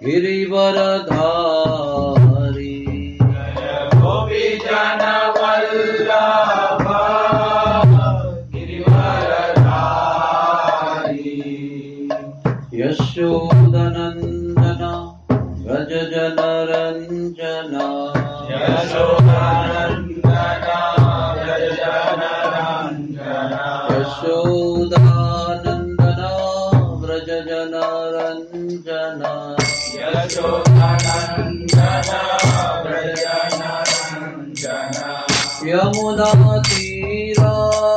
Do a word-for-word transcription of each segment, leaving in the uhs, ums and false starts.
गिरिवरधारी जय गोपी जन वल्लभ गिरिवरधारी यशोदनंदन व्रज जन रंजन यशोदनंदन व्रज जन रंजन यशोदानंदन व्रज जन रंजन यशोदनंदन व्रज जन रंजन यमुना तीरा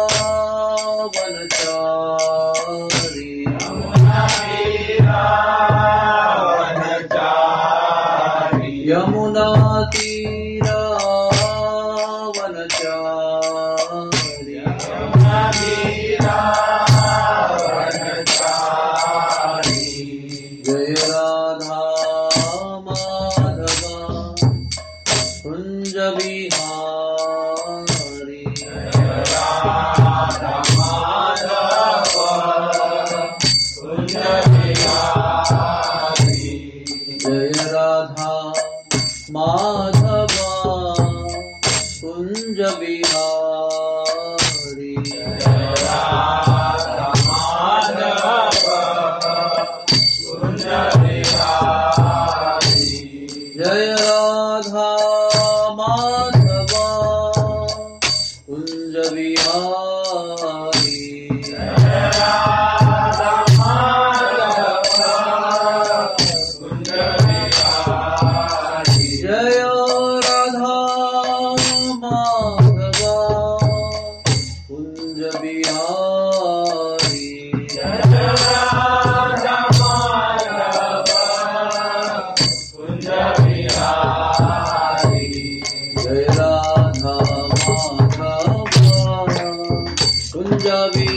वनचारी यमुना तीरा वनचारी यमुना तीरा वनचारी यमुना तीरा वनचारी जय राधा माधव कुंज बिहारी राधा माधव कुंज बिहारी जय राधा माधव कुंज बिहारी राधा माधव कुंज बिहारी जय राधा माधव कुंज बिहारी राधा माधव कुंज बिहारी जय राधा माधव कुंज बिहारी राधा माधव कुंज बिहारी जय राधा माधव कुंज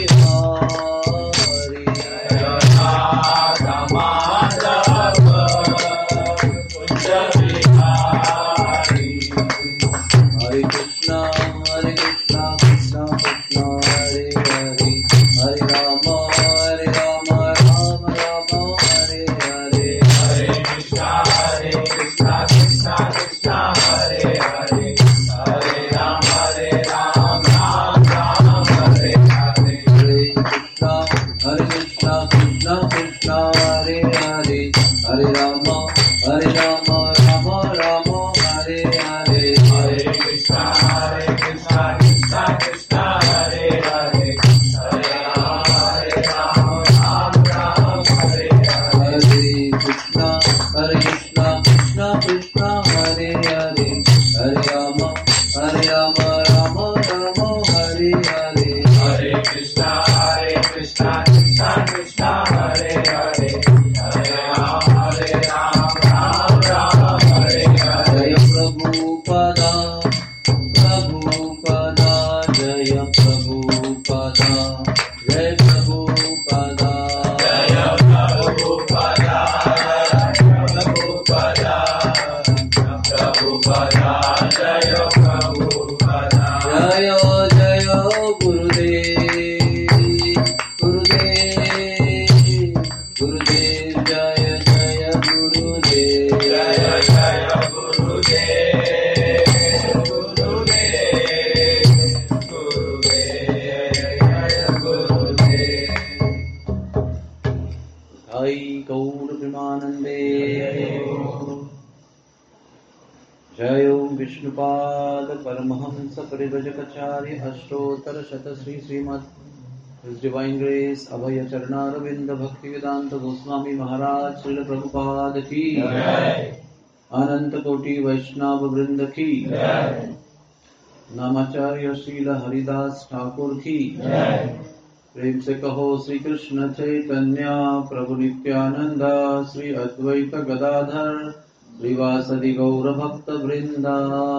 बिहारी राधा माधव कुंज बिहारी हरे कृष्णा हरे कृष्णा कृष्णा कृष्णा हरे हरे हरे राम हरे राम राम राम हरे हरे हरे कृष्णा हरे कृष्णा कृष्णा कृष्णा हरे हरे हरे राम हरे राम राम राम हरे हरे हरे कृष्णा हरे कृष्णा कृष्णा कृष्णा हरे हरे हरे राम हरे राम राम राम हरे हरे हरे कृष्णा हरे कृष्णा कृष्णा कृष्णा हरे हरे हरे राम हरे राम राम राम हरे हरे हरे कृष्णा हरे कृष्णा कृष्णा कृष्णा हरे हरे हरे राम हरे राम राम राम हरे हरे हरे कृष्णा हरे कृष्णा कृष्णा कृष्णा हरे हरे हरे राम हरे राम राम राम हरे हरे जय प्रभुपदा प्रभुपदा जय प्रभुपदा जय प्रभुपदा जय प्रभुपदा प्रभुपदा प्रभुपदा जय प्रभुपदा जय जय गुरुदेव गुरुदेव गुरुदेव जय जय गुरुदेव जय जय गुरुदेव गुरुदेव गुरुदेव जय गुरुदेव हरि गौर प्रेमानंदे जय ओम विष्णुपाद परमहंस परिव्रजकाचार्य अष्टोत्तर शत Shri Shrimad His Divine Grace अभय चरणारविंद भक्ति वेदांत गोस्वामी महाराज श्रील प्रभुपाद की जय अनंत कोटि वैष्णव वृंद की जय नामाचार्य श्रील हरिदास ठाकुर की जय प्रेम से कहो श्री कृष्ण चैतन्य प्रभु नित्यानंद श्री अद्वैत गदाधर श्रीवासदि गौर भक्त वृंदा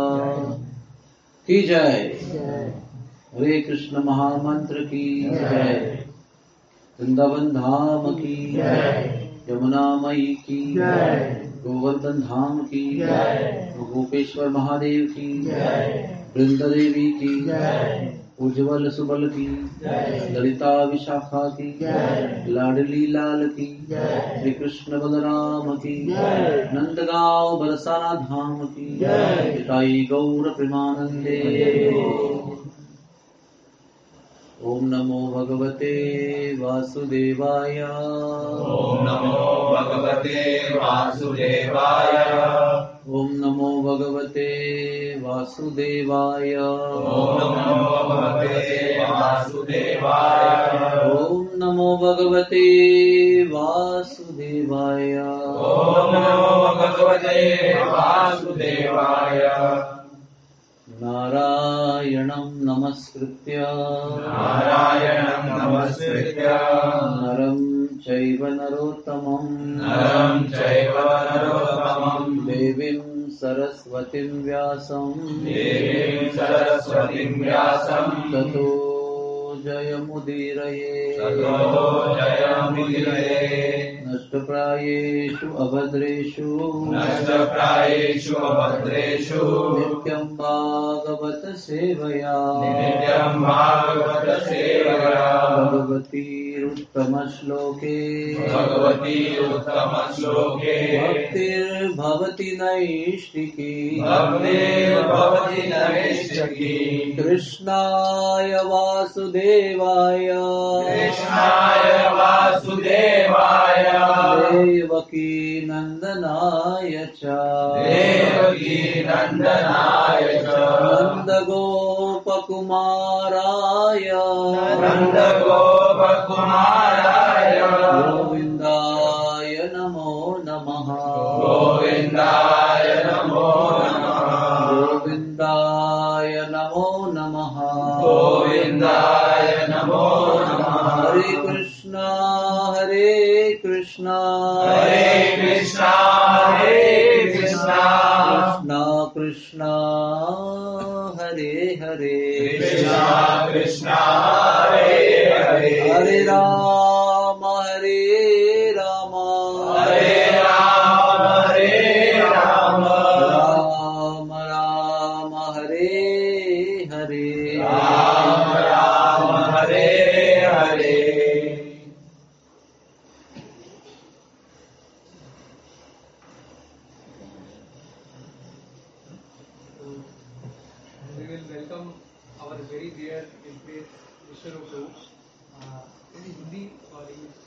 की जय। हरे कृष्ण महामंत्र की जय। वृंदावन धाम की जय। यमुना मई की जय। गोवर्धन धाम की जय। गोपेश्वर महादेव की जय। वृंदा देवी की जय। उज्जवल सुबल की ललिता विशाखा की लाडली लाल की श्री कृष्ण बलराम की नंदगांव बरसाना धाम की पिताई गौर प्रेमानंदे। ओम नमो भगवते वासुदेवाय। ओम नमो भगवते वासुदेवाय। ओम नमो भगवते वासुदेवाय। ओम नमो भगवते वासुदेवाय। ओम नमो भगवते वासुदेवाय। ओम नमो भगवते वासुदेवाय। नारायणं नमस्कृत्य नारायणं नमस्कृत्य नरं चैव नरोत्तमं नरं चैव नरोत्तमं देवीं सरस्वतीं व्यासं देवीं सरस्वतीं व्यासं ततो जयमुदीरये। ततो जयमुदीरये। नष्टप्रायेषु अभद्रेषु नष्टप्रायेषु अभद्रेषु नित्यं भागवत सेवया नित्यं भागवत सेवया भगवतीरुत्तमश्लोके भगवती उत्तमश्लोके भक्तिर्भवति नैष्टिकी भक्तिर्भवति नैष्टिकी। कृष्णाय वासुदेवाय कृष्णाय वासुदेवाय देवकी नंदनाय च देवकी नंदनाय च नन्दगोपकुमाराय नन्दगोपकुमाराय गोविन्दाय नमो नमः। गोविन्दाय नमो नमः। गोविन्दाय नमो नमः। गोविन्दाय नमो नमः। हरे कृष्णा हरे कृष्णा हरे कृष्णा हरे कृष्णा कृष्णा कृष्णा हरे हरे कृष्णा कृष्णा हरे हरे हरे राम हरे राम हरे राम हरे Ram Ram Ram Hare Hare Ram Ram Hare Hare. We will welcome our very dear empress Vishnu Prabhu. Uh, in Hindi or English?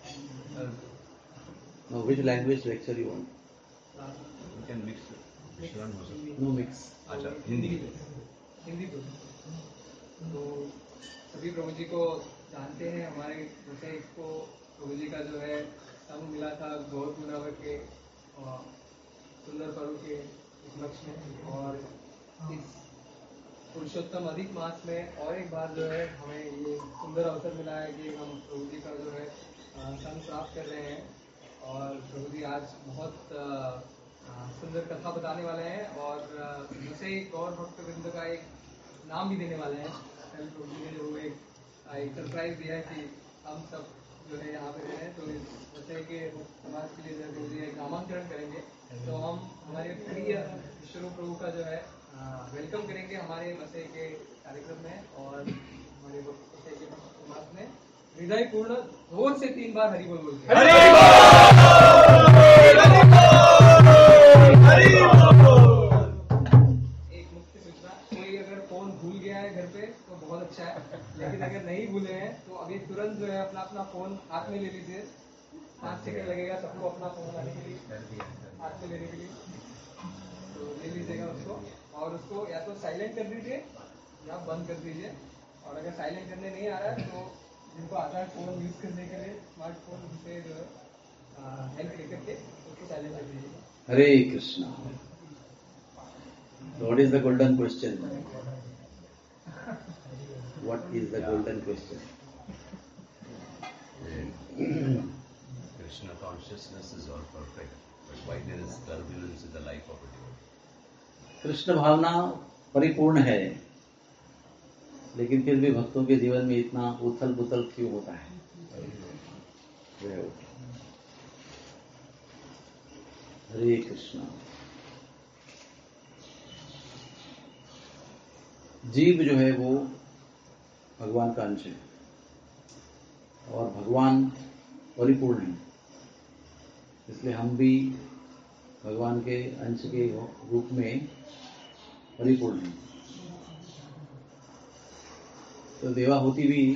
No, which language lecture you want? Uh, You can mix it. mix Hindi. No mix. अच्छा, हिंदी। हिंदी तो तो सभी प्रभु जी को जानते हैं। हमारे जैसे को प्रभु जी का जो है संग मिला था गौर पूर्णिमा के और सुंदर पर्व के उपलक्ष्य में, और इस पुरुषोत्तम अधिक मास में और एक बार जो है हमें ये सुंदर अवसर मिला है कि हम प्रभु जी का जो है संग प्राप्त कर रहे हैं। और प्रभु जी आज बहुत अ, अ, सुंदर कथा बताने वाले हैं और जैसे ही गौर भक्त वृंद का एक नाम भी देने वाले हैं। कल प्रभु जी ने जो एक एक सरप्राइज दिया है कि हम सब जो है यहाँ पे हैं, तो जैसे कि समाज के लिए जो प्रभु जी एक नामांकन करेंगे, तो हम हमारे प्रिय विष्णु प्रभु का जो है वेलकम करेंगे हमारे मसे के कार्यक्रम में। और हमारे मसे के समाज में हृदय पूर्ण जोर से तीन बार हरि बोल बोलते हैं। एक मुख्य सूचना, कोई अगर फोन भूल गया है घर पे तो बहुत अच्छा है, लेकिन अगर नहीं भूले हैं तो अभी तुरंत जो है अपना अपना फोन हाथ में ले लीजिए। पाँच सेकंड लगेगा सबको अपना फोन लाने के लिए, हाथ में लेने के लिए, तो ले लीजिएगा उसको। और उसको या तो साइलेंट कर दीजिए या बंद कर दीजिए। और अगर साइलेंट करने नहीं आ रहा है तो जिनको आता है फोन यूज करने के लिए स्मार्टफोन से जो है हेल्प लेकर के उसको साइलेंट कर दीजिए। हरे Krishna. What is the golden question? What is the golden question? Krishna consciousness is all perfect, but why there is turbulence in the life of a devotee? Krishna भावना परिपूर्ण है, लेकिन फिर भी भक्तों के जीवन में इतना उथल पुथल क्यों होता है? हरे कृष्णा। जीव जो है वो भगवान का अंश है और भगवान परिपूर्ण है, इसलिए हम भी भगवान के अंश के रूप में परिपूर्ण हैं। तो देवा होती भी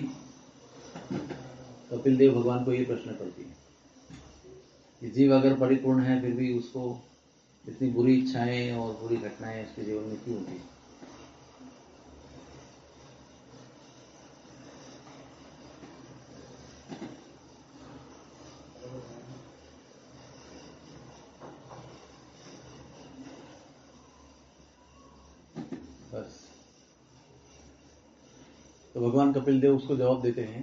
कपिल देव भगवान को ये प्रश्न करती है कि जीव अगर परिपूर्ण है फिर भी उसको इतनी बुरी इच्छाएं और बुरी घटनाएं उसके जीवन में क्यों होती है। बस तो भगवान कपिल देव उसको जवाब देते हैं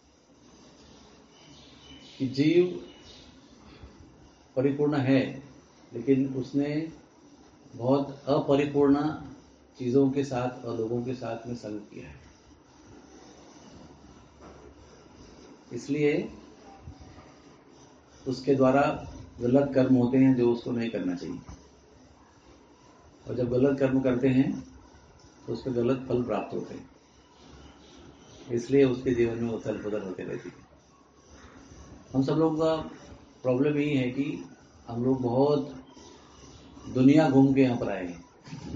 कि जीव परिपूर्ण है, लेकिन उसने बहुत अपरिपूर्ण चीजों के साथ और लोगों के साथ में संग किया है, इसलिए उसके द्वारा गलत कर्म होते हैं जो उसको नहीं करना चाहिए, और जब गलत कर्म करते हैं तो उसके गलत फल प्राप्त होते हैं, इसलिए उसके जीवन में उथल पुथल होते रहती है। हम सब लोगों का प्रॉब्लम यही है कि हम लोग बहुत दुनिया घूम के यहाँ पर आए हैं,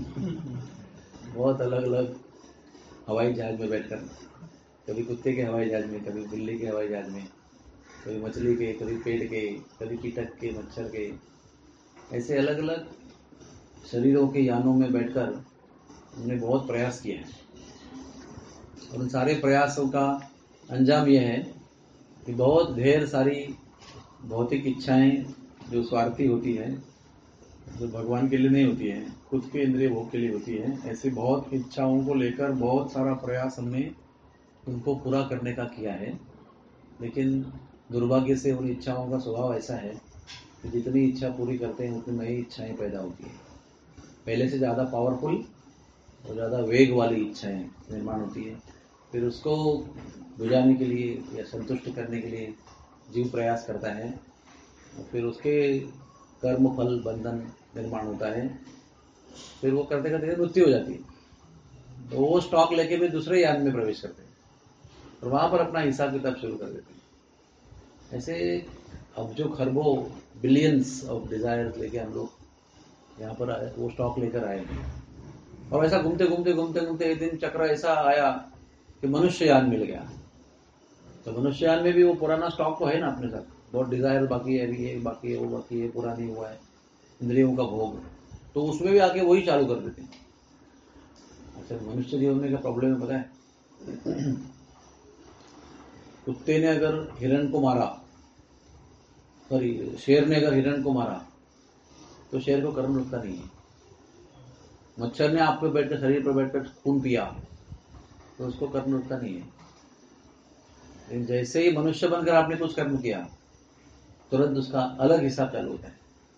बहुत अलग अलग हवाई जहाज में बैठकर, कभी कुत्ते के हवाई जहाज में, कभी बिल्ली के हवाई जहाज में, कभी मछली के, कभी पेड़ के, कभी कीटक के, मच्छर के, ऐसे अलग अलग शरीरों के यानों में बैठकर हमने बहुत प्रयास किया है, और उन सारे प्रयासों का अंजाम यह है कि बहुत ढेर सारी भौतिक इच्छाएं जो स्वार्थी होती है, जो भगवान के लिए नहीं होती है, खुद के इंद्रिय भोग के लिए होती है, ऐसी बहुत इच्छाओं को लेकर बहुत सारा प्रयास हमने उनको पूरा करने का किया है। लेकिन दुर्भाग्य से उन इच्छाओं का स्वभाव ऐसा है कि जितनी इच्छा पूरी करते हैं उतनी नई इच्छाएं पैदा होती है, पहले से ज़्यादा पावरफुल और ज़्यादा वेग वाली इच्छाएं निर्माण होती है। फिर उसको बुझाने के लिए या संतुष्ट करने के लिए जीव प्रयास करता है, और फिर उसके कर्म फल बंधन निर्माण होता है, फिर वो करते करते मृत्यु हो जाती है, तो वो स्टॉक लेके भी दूसरे यान में प्रवेश करते हैं और वहां पर अपना हिसाब किताब शुरू कर देते हैं। ऐसे अब जो खरबों बिलियंस ऑफ डिजायर्स लेके हम लोग यहाँ पर आए, वो स्टॉक लेकर आए हैं, और ऐसा घूमते घूमते घूमते घूमते एक दिन चक्र ऐसा आया कि मनुष्ययान मिल गया। तो मनुष्ययान में भी वो पुराना स्टॉक तो है ना अपने साथ, बहुत डिजायर बाकी है, अभी ये बाकी है, वो बाकी है, पूरा नहीं हुआ है, इंद्रियों का भोग, तो उसमें भी आके वही चालू कर देते हैं। अच्छा, मनुष्य जीवन में क्या प्रॉब्लम है पता है? कुत्ते ने अगर हिरण को मारा, सॉरी शेर ने अगर हिरण को मारा, तो शेर को कर्म रुकता नहीं है। मच्छर ने आप पे बैठकर, शरीर पर बैठकर खून पिया, तो उसको कर्म रुकता नहीं है। लेकिन जैसे ही मनुष्य बनकर आपने कुछ कर्म किया, तुरंत उसका अलग हिसाब चालू होता है।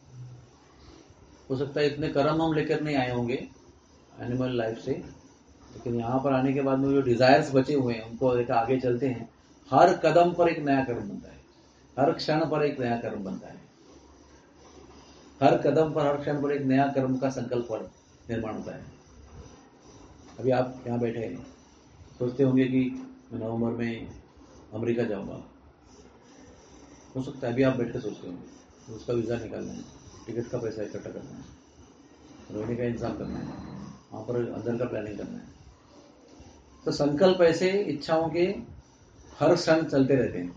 हो सकता है इतने कर्म हम लेकर नहीं आए होंगे एनिमल लाइफ से, लेकिन यहाँ पर आने के बाद में जो डिजायर्स बचे हुए हैं उनको लेकर आगे चलते हैं। हर कदम पर एक नया कर्म बनता है, हर क्षण पर एक नया कर्म बनता है, हर कदम पर, हर क्षण पर एक नया कर्म का संकल्प निर्माण होता है। अभी आप यहाँ बैठे हैं, सोचते होंगे कि मैं नवंबर में अमेरिका जाऊंगा, हो सकता है अभी आप बैठ के सोचते होंगे, उसका वीज़ा निकालना है, टिकट का पैसा इकट्ठा करना है, रहने का इंतजाम करना है, वहाँ पर अंदर का प्लानिंग करना है। तो संकल्प ऐसे इच्छाओं के हर क्षण चलते रहते हैं।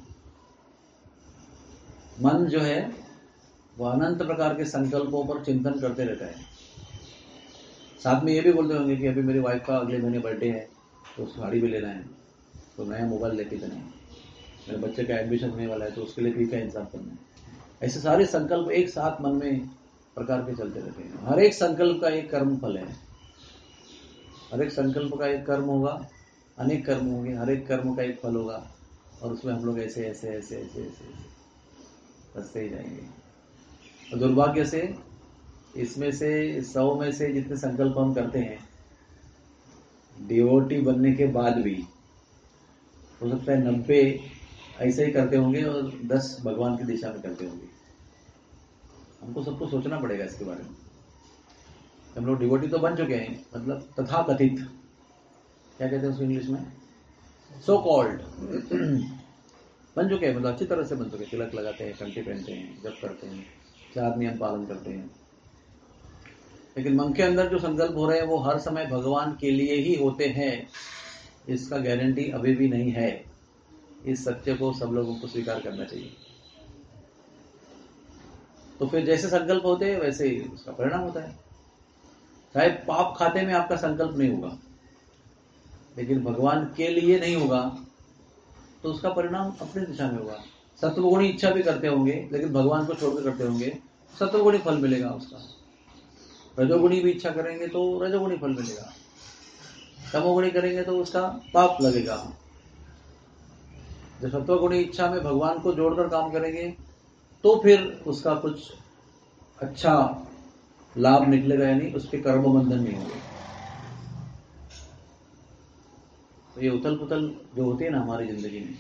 मन जो है वो अनंत प्रकार के संकल्पों पर चिंतन करते रहता है। साथ में ये भी बोलते होंगे कि अभी मेरी वाइफ का अगले महीने बर्थडे है, तो साड़ी भी लेना है, तो नया मोबाइल लेके देना है, मेरे बच्चे का एडमिशन होने वाला है, तो उसके लिए फी का इंतजाम करना है। ऐसे सारे संकल्प एक साथ मन में प्रकार के चलते रहते हैं। हर एक संकल्प का एक कर्म फल है, हर एक संकल्प का एक कर्म होगा, अनेक कर्म होंगे, हर एक कर्म का एक फल होगा, और उसमें हम लोग ऐसे ऐसे ऐसे ऐसे ऐसे बसते ही जाएंगे। और दुर्भाग्य से इसमें से सौ में से जितने संकल्प हम करते हैं, डिवोटी बनने के बाद भी हो सकता है नब्बे ऐसे ही करते होंगे और दस भगवान की दिशा में करते होंगे। हमको सबको सोचना पड़ेगा इसके बारे में। हम लोग डिवोटी तो बन चुके हैं, मतलब तथाकथित, क्या कहते हैं उसको इंग्लिश में, सो कॉल्ड बन चुके हैं, मतलब अच्छी तरह से बन चुके हैं, तिलक लगाते हैं, कंठी पहनते हैं, जप करते हैं, चार नियम पालन करते हैं, लेकिन मन के अंदर जो संकल्प हो रहे हैं वो हर समय भगवान के लिए ही होते हैं, इसका गारंटी अभी भी नहीं है। इस सत्य को सब लोगों को स्वीकार करना चाहिए। तो फिर जैसे संकल्प होते हैं वैसे ही उसका परिणाम होता है। चाहे पाप खाते में आपका संकल्प नहीं होगा, लेकिन भगवान के लिए नहीं होगा तो उसका परिणाम अपनी दिशा में होगा। सत्वगुणी इच्छा भी करते होंगे लेकिन भगवान को छोड़कर करते होंगे, सत्वगुणी फल मिलेगा उसका। रजोगुणी भी इच्छा करेंगे तो रजोगुणी फल मिलेगा, तमोगुणी करेंगे तो उसका पाप लगेगा। जब सत्वगुणी इच्छा में भगवान को जोड़कर काम करेंगे तो फिर उसका कुछ अच्छा लाभ निकलेगा, यानी उसके कर्म बंधन नहीं होंगे। तो ये उथल पुथल जो होती है ना हमारी जिंदगी में,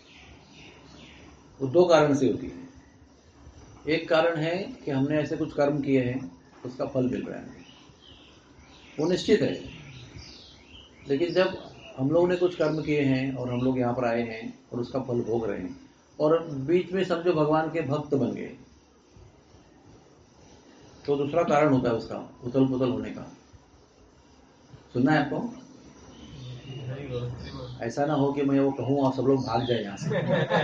वो दो कारण से होती है। एक कारण है कि हमने ऐसे कुछ कर्म किए हैं, उसका फल मिल रहा है, वो निश्चित है। लेकिन जब हम लोग ने कुछ कर्म किए हैं और हम लोग यहाँ पर आए हैं और उसका फल भोग रहे हैं, और बीच में समझो भगवान के भक्त बन गए, तो दूसरा कारण होता है उसका उथल पुथल होने का। सुनना है आपको? ऐसा ना हो कि मैं वो कहूँ और सब लोग भाग जाए यहाँ से।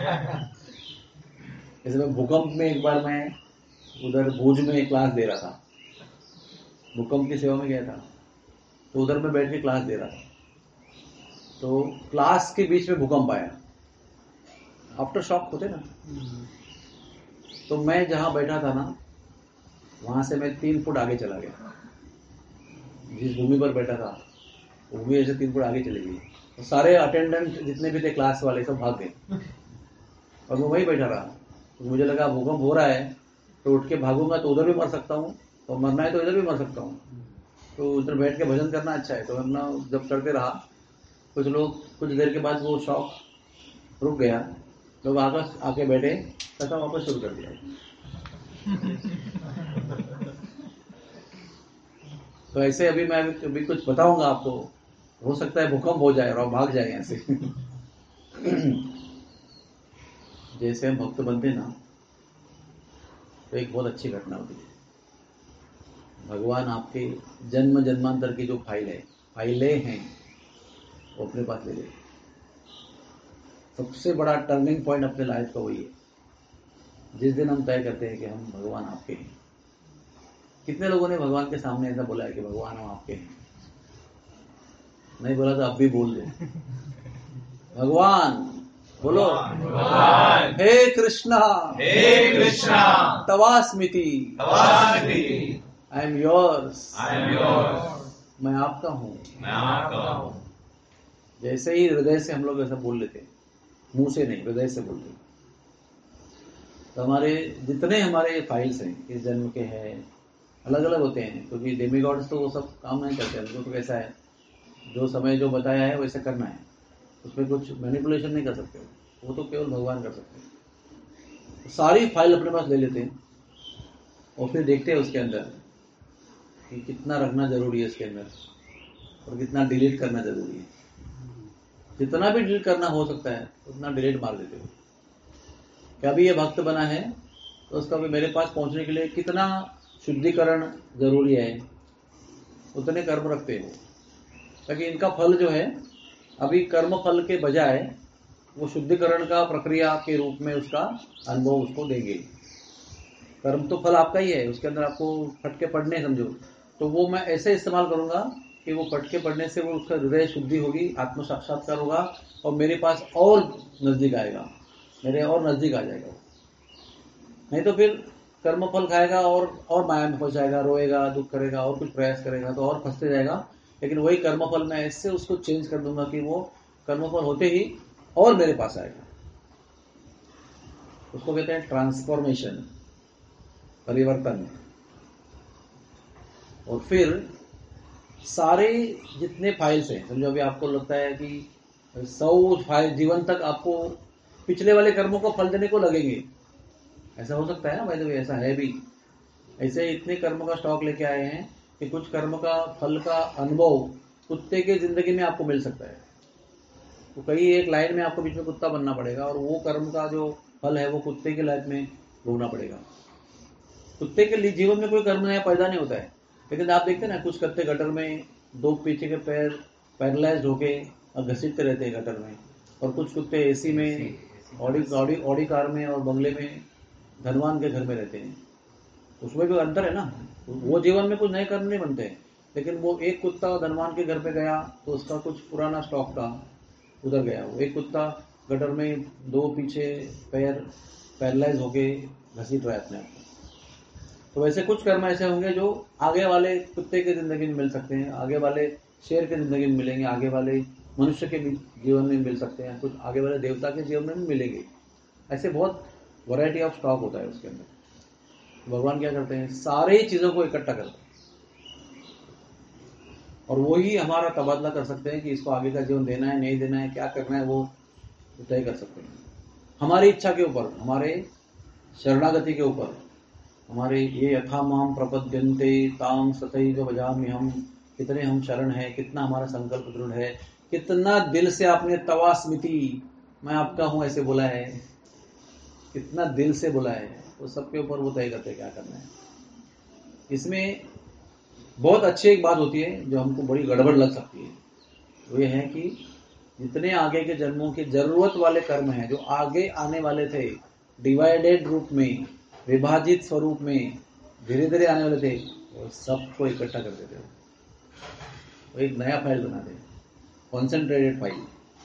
जैसे मैं भूकंप में एक बार मैं उधर भूज में क्लास दे रहा था, भूकंप की सेवा में गया था, तो उधर मैं बैठ के क्लास दे रहा था। तो क्लास के बीच में भूकंप आया, आफ्टर शॉक होते ना। तो मैं जहां बैठा था ना, वहां से मैं तीन फुट आगे चला गया। जिस भूमि पर बैठा था वो भूमि ऐसे तीन फुट आगे चली गई। तो सारे अटेंडेंट जितने भी थे क्लास वाले सब भाग गए और मैं वहीं बैठा रहा। तो मुझे लगा भूकंप हो रहा है तो उठ के भागूंगा तो उधर भी मर सकता हूँ, और मरना है तो इधर भी मर सकता हूँ, तो उधर बैठ के भजन करना अच्छा है। तो अपना जब करते रहा, कुछ लोग कुछ देर के बाद वो शौक रुक गया, लोग आकर आके बैठे, कथा वापस शुरू कर दिया। तो ऐसे अभी मैं अभी कुछ बताऊंगा आपको, हो सकता है भूकंप हो जाए और आप भाग जाए यहाँ से। जैसे हम भक्त बनते ना, तो एक बहुत अच्छी घटना होती है। भगवान आपके जन्म जन्मांतर की जो फाइल है, फाइलें हैं, वो अपने पास ले ले। सबसे बड़ा टर्निंग पॉइंट अपने लाइफ का वही है, जिस दिन हम तय करते हैं कि हम भगवान आपके हैं। कितने लोगों ने भगवान के सामने ऐसा बोला है कि भगवान हम आपके हैं? नहीं बोला तो अब भी बोल दो, भगवान बोलो, भगवान हे कृष्णा, हे कृष्णा तवास्मिति, तवास्मिति, I am yours, I am yours, मैं आपका हूँ, मैं आपका हूँ। जैसे ही हृदय से हम लोग ऐसा बोल लेते, मुंह से नहीं हृदय से बोलते, तो हमारे जितने हमारे फाइल्स हैं इस जन्म के हैं, अलग अलग होते हैं, क्योंकि डेमीगॉड्स तो वो सब काम नहीं करते। उनको तो कैसा है, जो समय जो बताया है वैसे करना है, उसमें कुछ मैनिपुलेशन नहीं कर सकते, वो तो केवल भगवान कर सकते हैं। तो सारी फाइल अपने पास ले लेते हैं और फिर देखते हैं उसके अंदर कि कितना रखना जरूरी है इसके अंदर और कितना डिलीट करना जरूरी है। जितना भी डिलीट करना हो सकता है उतना डिलीट मार देते हो। क्या भी ये भक्त बना है तो उसका भी मेरे पास पहुंचने के लिए कितना शुद्धिकरण जरूरी है, उतने कर्म रखते हो, ताकि इनका फल जो है अभी कर्म फल के बजाय वो शुद्धिकरण का प्रक्रिया के रूप में उसका अनुभव उसको देंगे। कर्म तो फल आपका ही है, उसके अंदर आपको फटके पड़ने समझो, तो वो मैं ऐसे इस्तेमाल करूंगा कि वो फटके पड़ने से वो उसका हृदय शुद्धि होगी, आत्म साक्षात्कार होगा और मेरे पास और नजदीक आएगा, मेरे और नजदीक आ जाएगा। नहीं तो फिर कर्म फल खाएगा और और माया में फंस जाएगा, रोएगा, दुख करेगा और कुछ प्रयास करेगा तो और फंसते जाएगा। लेकिन वही कर्मफल मैं ऐसे उसको चेंज कर दूंगा कि वो कर्मफल होते ही और मेरे पास आएगा। उसको कहते हैं ट्रांसफॉर्मेशन, परिवर्तन। और फिर सारे जितने फाइल्स हैं, समझो अभी आपको लगता है कि सौ फाइल जीवन तक आपको पिछले वाले कर्मों को फल देने को लगेंगे, ऐसा हो सकता है ना भाई, ऐसा है भी। ऐसे इतने कर्म का स्टॉक लेके आए हैं कि कुछ कर्म का फल का अनुभव कुत्ते के जिंदगी में आपको मिल सकता है। तो कई एक लाइन में आपको बीच में कुत्ता बनना पड़ेगा, और वो कर्म का जो फल है वो कुत्ते के लाइफ में भोगना पड़ेगा। कुत्ते के लिए जीवन में कोई कर्म नया पैदा नहीं होता है, लेकिन आप देखते हैं ना, कुछ कुत्ते गटर में दो पीछे के पैर पैरालाइज होके और घसीटते रहते हैं गटर में, और कुछ कुत्ते एसी में, ऑडी ऑडी ऑडी कार में और बंगले में, धनवान के घर में रहते हैं। उसमें भी अंतर है ना, वो जीवन में कुछ नए कर्म नहीं बनते हैं, लेकिन वो एक कुत्ता धनवान के घर पे गया तो उसका कुछ पुराना स्टॉक था उधर गया। वो एक कुत्ता गटर में दो पीछे पैर पैरालाइज होके घसीट रहा है अपने आप को। तो वैसे कुछ कर्म ऐसे होंगे जो आगे वाले कुत्ते की जिंदगी में मिल सकते हैं, आगे वाले शेर की जिंदगी में मिलेंगे, आगे वाले मनुष्य के जीवन में मिल सकते हैं, कुछ आगे वाले देवता के जीवन में भी मिलेंगे। ऐसे बहुत वैरायटी ऑफ स्टॉक होता है उसके अंदर। भगवान क्या करते हैं, सारे चीजों को इकट्ठा करते हैं, और वो ही हमारा तबादला कर सकते हैं कि इसको आगे का जीवन देना है नहीं देना है, क्या करना है, वो तय कर सकते हैं हमारी इच्छा के ऊपर, हमारे शरणागति के ऊपर, हमारे ये यथा माम प्रपद्यन्ते ताम सतैव भजामि हम, कितने हम शरण है, कितना हमारा संकल्प दृढ़ है, कितना दिल से आपने तवा स्मृति मैं आपका हूं ऐसे बोला है, कितना दिल से बोला है, वो सबके ऊपर वो तय करते क्या करना है। इसमें बहुत अच्छी एक बात होती है जो हमको बड़ी गड़बड़ लग सकती है, वो ये है कि जितने आगे के जन्मों के जरूरत वाले कर्म हैं, जो आगे आने वाले थे डिवाइडेड रूप में, विभाजित स्वरूप में धीरे धीरे आने वाले थे, वो सबको इकट्ठा कर देते, वो एक नया फाइल बना दे, कॉन्सेंट्रेटेड फाइल।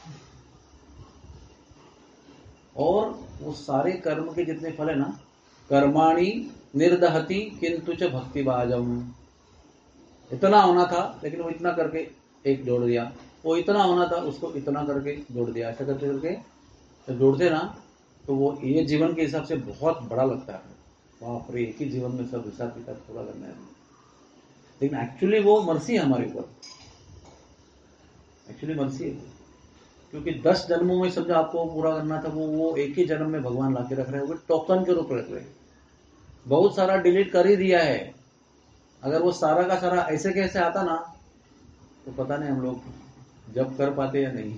और वो सारे कर्म के जितने फल है ना, कर्माणि निर्दहति किंतु च भक्ति भाजम, इतना होना था लेकिन वो इतना करके एक जोड़ दिया, वो इतना होना था उसको इतना करके जोड़ दिया, ऐसा करते करके जब जोड़ते ना तो वो ये जीवन के हिसाब से बहुत बड़ा लगता है। बाप रे, एक ही जीवन में सब हिसाब किताब पूरा करना है, लेकिन एक्चुअली वो मर्सी है हमारे ऊपर, एक्चुअली मर्सी है, क्योंकि दस जन्मों में समझो आपको पूरा करना था, वो वो एक ही जन्म में भगवान लाके रख रहे हैं, वो टोकन के रूप में रख रहे हैं। बहुत सारा डिलीट कर ही दिया है, अगर वो सारा का सारा ऐसे कैसे आता ना तो पता नहीं हम लोग जब कर पाते या नहीं,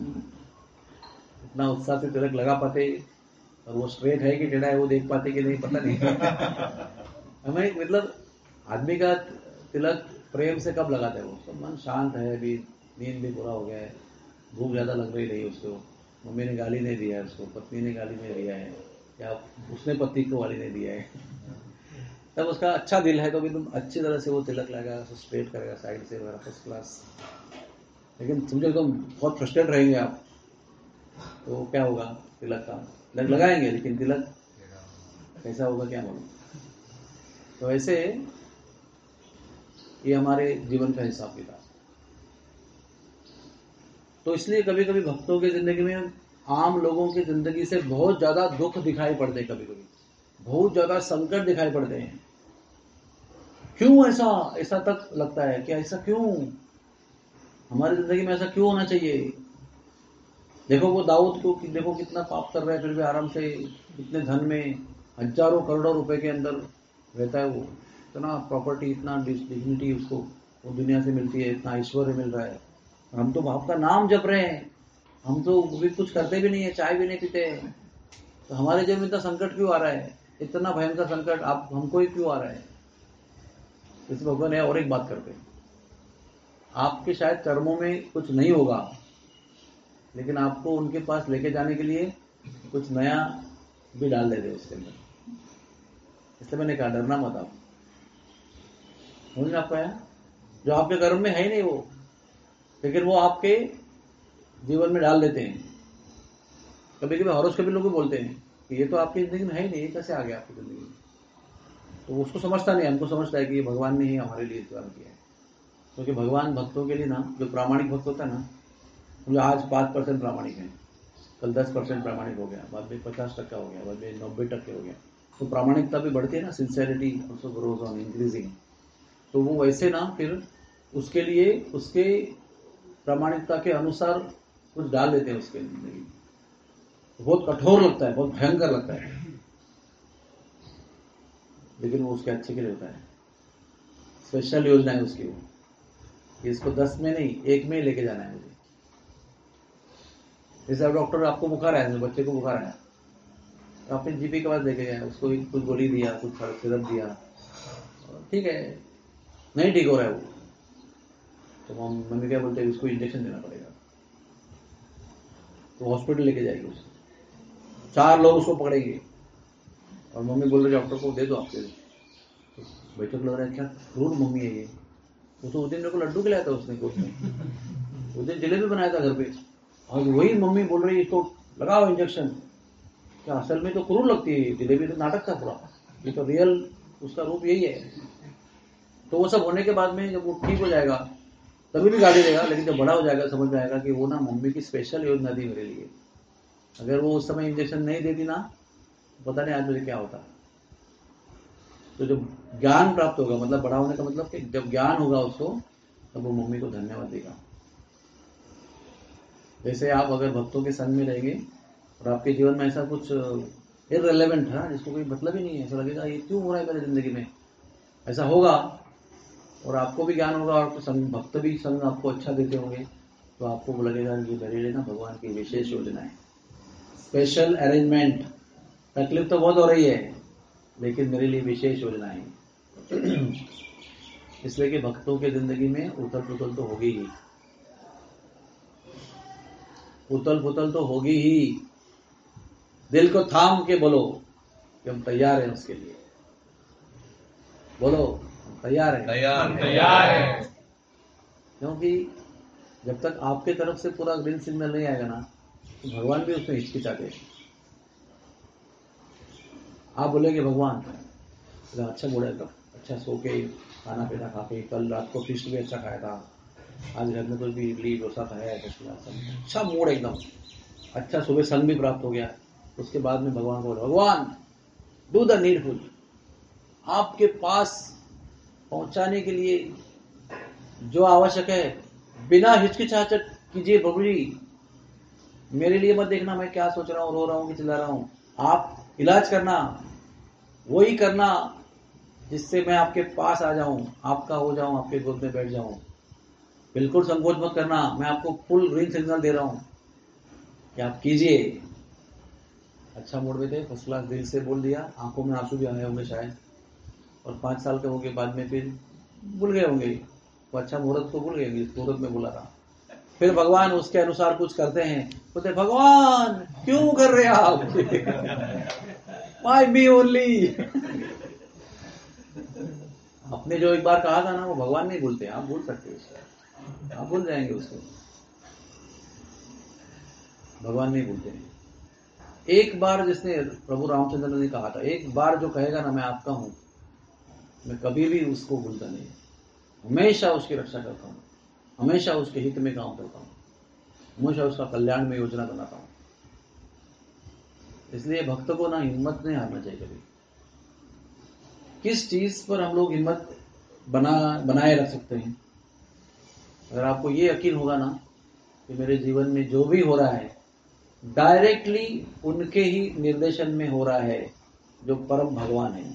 इतना उत्साह से तिलक लगा पाते, और वो स्ट्रेट है कि टेढ़ा है वो देख पाते कि नहीं, पता नहीं। हमें मतलब आदमी का तिलक प्रेम से कब लगाते हैं, वो उसका मन शांत है, अभी नींद भी पूरा हो गया है, भूख ज्यादा लग रही नहीं उसको, मम्मी ने गाली नहीं दिया है उसको, पत्नी ने गाली नहीं दिया है, या उसने पति को गाली नहीं दिया है, तब उसका अच्छा दिल है तो भी तुम अच्छी तरह से वो तिलक लगाएगा, स्ट्रेट करेगा साइड से वगैरह, फर्स्ट क्लास। लेकिन समझो तुम बहुत फ्रस्ट्रेट रहेंगे आप, तो क्या होगा, तिलक का तिलक लगाएंगे लेकिन तिलक कैसा होगा क्या मालूम। तो ऐसे ये हमारे जीवन का हिसाब किताब। तो इसलिए कभी कभी भक्तों की जिंदगी में आम लोगों की जिंदगी से बहुत ज्यादा दुख दिखाई पड़ते हैं, कभी कभी बहुत ज्यादा संकट दिखाई पड़ते हैं। क्यों ऐसा ऐसा तक लगता है कि ऐसा क्यों, हमारी जिंदगी में ऐसा क्यों होना चाहिए। देखो वो दाऊद को देखो कितना पाप कर रहा है, फिर भी आराम से इतने धन में हजारों करोड़ों रुपए के अंदर रहता है, वो इतना प्रॉपर्टी, इतना डिग्निटी उसको वो दुनिया से मिलती है, इतना ऐश्वर्य मिल रहा है, हम तो बाप का नाम जप रहे हैं, हम तो भी कुछ करते भी नहीं है, चाय भी नहीं पीते हैं, तो हमारे जीवन में इतना संकट क्यों आ रहा है, इतना भयंकर संकट आप हमको ही क्यों आ रहा है। इस भगवान है और एक बात करते हैं, आपके शायद कर्मों में कुछ नहीं होगा, लेकिन आपको उनके पास लेके जाने के लिए कुछ नया भी डाल देते उसके अंदर। इसलिए मैंने कहा डरना मत आप, समझ आपको आया, जो आपके कर्म में है ही नहीं वो, लेकिन वो आपके जीवन में डाल देते हैं। कभी कभी हरोस कभी लोग बोलते हैं कि ये तो आपकी जिंदगी में है ही नहीं, ये कैसे आ गया आपकी जिंदगी में, तो उसको समझता नहीं, हमको समझता है कि ये भगवान ने ही हमारे लिए इंतजाम किया है। क्योंकि तो भगवान भक्तों के लिए ना, जो प्रामाणिक भक्त होता है ना, जो आज पाँच परसेंट प्रामाणिक है, कल दस परसेंट प्रामाणिक हो गया, बाद में पचास टक्का हो गया, बाद में नब्बे टक्के हो गया, तो प्रामाणिकता भी बढ़ती है ना, sincerity also grows on increasing. तो वो वैसे ना फिर उसके लिए उसके प्रामाणिकता के अनुसार कुछ डाल देते हैं उसके जिंदगी। बहुत कठोर लगता है, बहुत भयंकर लगता है, लेकिन वो उसके अच्छे के लिए होता है। स्पेशल योजना है उसकी, वो इसको दस में नहीं एक में लेके जाना है मुझे। जैसे अब डॉक्टर आपको बुखार आया, बच्चे को बुखार आया, तो आपने जीपी के पास लेके गया, उसको कुछ गोली दिया, कुछ सिरप दिया, ठीक है, नहीं ठीक हो रहा है वो, तो मम्मी क्या बोलते हैं, उसको इंजेक्शन देना पड़ेगा, तो हॉस्पिटल लेके जाएगी उसको, चार लोग उसको पकड़ेंगे और मम्मी बोल रही डॉक्टर को दे दो आप, दे दो। तो बैठक लग रहा है क्या क्रूर मम्मी है ये। वो तो उस दिन मेरे को लड्डू खिलाया था उसने, उसने उस दिन जलेबी बनाया था घर पे, और वही मम्मी बोल रही इसको लगाओ इंजेक्शन। क्या असल में तो क्रूर लगती है जलेबी, तो नाटक था पूरा, ये तो रियल उसका रूप यही है। तो वो सब होने के बाद में जब वो ठीक हो जाएगा तभी भी गाली देगा, लेकिन जब बड़ा हो जाएगा समझ में आएगा कि वो ना मम्मी की स्पेशल योजना थी मेरे लिए। अगर वो उस समय इंजेक्शन नहीं देती ना, पता नहीं आज मुझे क्या होता। तो जब ज्ञान प्राप्त होगा, मतलब बड़ा होने का मतलब कि जब ज्ञान होगा उसको, तब वो मम्मी को धन्यवाद देगा। जैसे आप अगर भक्तों के संग में रहेंगे और आपके जीवन में ऐसा कुछ इररिलेवेंट है जिसको कोई मतलब ही नहीं है, ऐसा लगेगा ये क्यों हो रहा है मेरी जिंदगी में, ऐसा होगा, और आपको भी ज्ञान होगा और संग भक्त भी संग आपको अच्छा देते होंगे, तो आपको वो लगेगा कि मेरे लिए ना भगवान की विशेष योजना है, स्पेशल अरेंजमेंट। तकलीफ तो बहुत हो रही है लेकिन मेरे लिए विशेष योजना है। इसलिए कि भक्तों के जिंदगी में उथल पुथल तो होगी ही, उथल पुथल तो होगी ही। दिल को थाम के बोलो कि हम तैयार हैं उसके लिए, बोलो तैयार है, तैयार तैयार है। क्योंकि जब तक आपके तरफ से पूरा ग्रीन सिग्नल नहीं आएगा ना, तो भगवान भी उसमें हिचकिचाते हैं। आप बोलेंगे भगवान अच्छा मूड है, तब अच्छा सो के खाना पीना खा के, कल रात को फिश भी अच्छा खाया था, आज घर में कुछ भी इडली डोसा खाया है, अच्छा मूड एकदम अच्छा, सुबह सन भी प्राप्त हो गया। उसके बाद में भगवान को, भगवान डू द नीडफुल, आपके पास पहुंचाने के लिए जो आवश्यक है बिना हिचकिचाहट कीजिए प्रभु जी। मेरे लिए मत देखना मैं क्या सोच रहा हूं, रो रहा हूं कि चिल्ला रहा हूं, आप इलाज करना, वही करना जिससे मैं आपके पास आ जाऊं, आपका हो जाऊं, आपके गोद में बैठ जाऊं। बिल्कुल संकोच मत करना, मैं आपको फुल ग्रीन सिग्नल दे रहा हूं कि आप कीजिए। अच्छा मूड में थे, फर्स्ट क्लास, दिल से बोल दिया, आंखों में आंसू भी आए होंगे शायद, और पांच साल के होंगे बाद में फिर भूल गए होंगे, वो अच्छा मुहूर्त को भूल गए, मुहूर्त में बोला था। फिर भगवान उसके अनुसार कुछ करते हैं, बोलते भगवान क्यों कर रहे आप, माई मी ओनली। आपने जो एक बार कहा था ना, वो भगवान नहीं भूलते, आप भूल सकते हो, आप भूल जाएंगे उसको, भगवान नहीं भूलते हैं। एक बार जिसने, प्रभु रामचंद्र ने कहा था, एक बार जो कहेगा ना मैं आपका हूं, मैं कभी भी उसको भूलता नहीं, हमेशा उसकी रक्षा करता हूं, हमेशा उसके हित में काम करता हूं, हमेशा उसका कल्याण में योजना बनाता हूं। इसलिए भक्त को ना हिम्मत नहीं हारना चाहिए कभी। किस चीज पर हम लोग हिम्मत बना बनाए रख सकते हैं? अगर आपको ये यकीन होगा ना कि मेरे जीवन में जो भी हो रहा है डायरेक्टली उनके ही निर्देशन में हो रहा है जो परम भगवान है।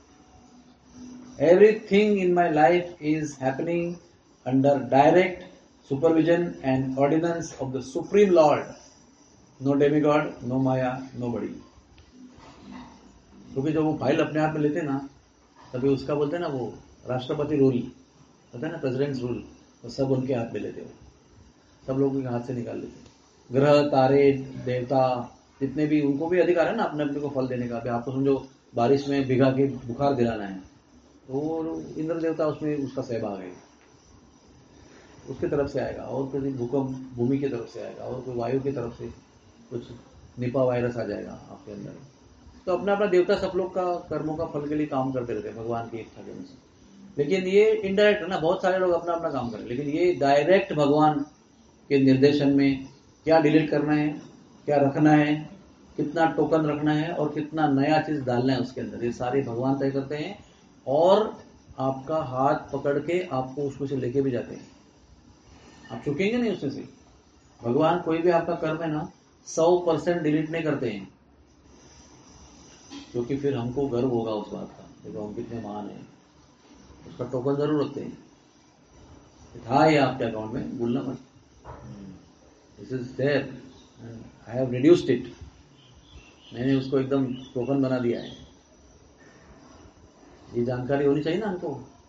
Everything in my life is happening under direct supervision and ordinance of the supreme lord, no demigod, no maya, no body. क्योंकि जब वो फाइल अपने हाथ में लेते ना, तभी उसका बोलते हैं ना, वो राष्ट्रपति रूल होता है ना, प्रेसिडेंट्स रूल, तो सब उनके हाथ में लेते हो, सब लोगों के हाथ से निकाल लेते। ग्रह, तारे, देवता जितने भी, उनको भी अधिकार है ना अपने अपने को फल देने का। आपको समझो बारिश में भिगा के बुखार दिलाना है, तो इंद्र देवता उसमें उसका सहभाग है, उसकी तरफ से आएगा, और किसी भूकंप भूमि की तरफ से आएगा, और कोई वायु की तरफ से कुछ निपा वायरस आ जाएगा आपके अंदर। तो अपना अपना देवता सब लोग का कर्मों का फल के लिए काम करते रहते हैं भगवान की इच्छा के अनुसार। लेकिन ये इनडायरेक्ट है ना, बहुत सारे लोग अपना अपना काम करें, लेकिन ये डायरेक्ट भगवान के निर्देशन में क्या डिलीट करना है, क्या रखना है, कितना टोकन रखना है और कितना नया चीज डालना है उसके अंदर, ये सारे भगवान तय करते हैं। और आपका हाथ पकड़ के आपको उसमें से लेके भी जाते हैं, आप चुकेंगे नहीं उसमें से। भगवान कोई भी आपका कर्म है ना सौ परसेंट डिलीट नहीं करते हैं, क्योंकि फिर हमको गर्व होगा उस बात का, देखो हम कितने महान हैं। उसका टोकन जरूर रखते हैं, था ये आपके अकाउंट में, भूलना मत, this is there, I have reduced it, मैंने उसको एकदम टोकन बना दिया है। ये जानकारी होनी चाहिए ना हमको।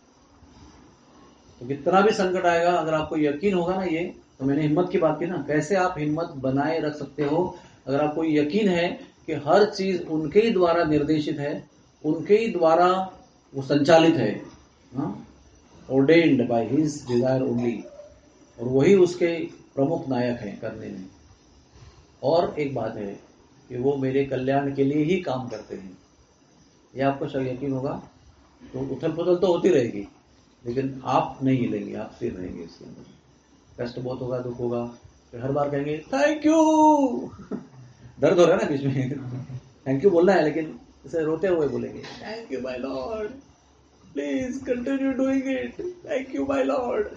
तो कितना भी संकट आएगा, अगर आपको यकीन होगा ना, ये तो मैंने हिम्मत की बात की ना, कैसे आप हिम्मत बनाए रख सकते हो अगर आपको यकीन है कि हर चीज उनके ही द्वारा निर्देशित है, उनके ही द्वारा वो संचालित है, ordained by his desire only, और वही उसके प्रमुख नायक हैं करने में। और एक बात है कि वो मेरे कल्याण के लिए ही काम करते हैं, ये आपको शायद यकीन होगा। तो उथल पुथल तो होती रहेगी, लेकिन आप नहीं हिलेंगे, आप स्थिर रहेंगे इसके अंदर। कष्ट बहुत होगा, दुख होगा, फिर हर बार कहेंगे थैंक यू। दर्द हो रहा है ना बीच में, थैंक यू बोलना है, लेकिन इसे रोते हुए बोलेंगे thank you my lord, please continue doing it, thank you my lord.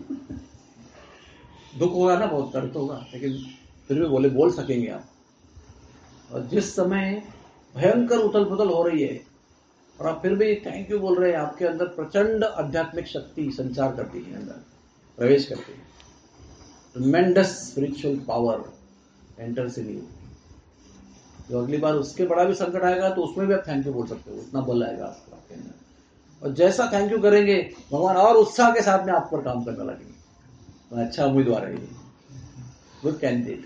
दुख होगा ना, बहुत दर्द होगा, लेकिन फिर भी बोले बोल सकेंगे आप। और जिस समय भयंकर उथल पुथल हो रही है और आप फिर भी थैंक यू बोल रहे हैं, आपके अंदर प्रचंड आध्यात्मिक शक्ति संचार करती है, अंदर प्रवेश करती है। Tremendous spiritual power enters in you. जो अगली बार उसके बड़ा भी संकट आएगा तो उसमें भी आप थैंक यू बोल सकते हो, उतना बल आएगा आपके अंदर। और जैसा थैंक यू करेंगे, भगवान और उत्साह के साथ में आप पर काम करने लगेंगे। तो अच्छा उम्मीदवार है ये, गुड कैंडिडेट।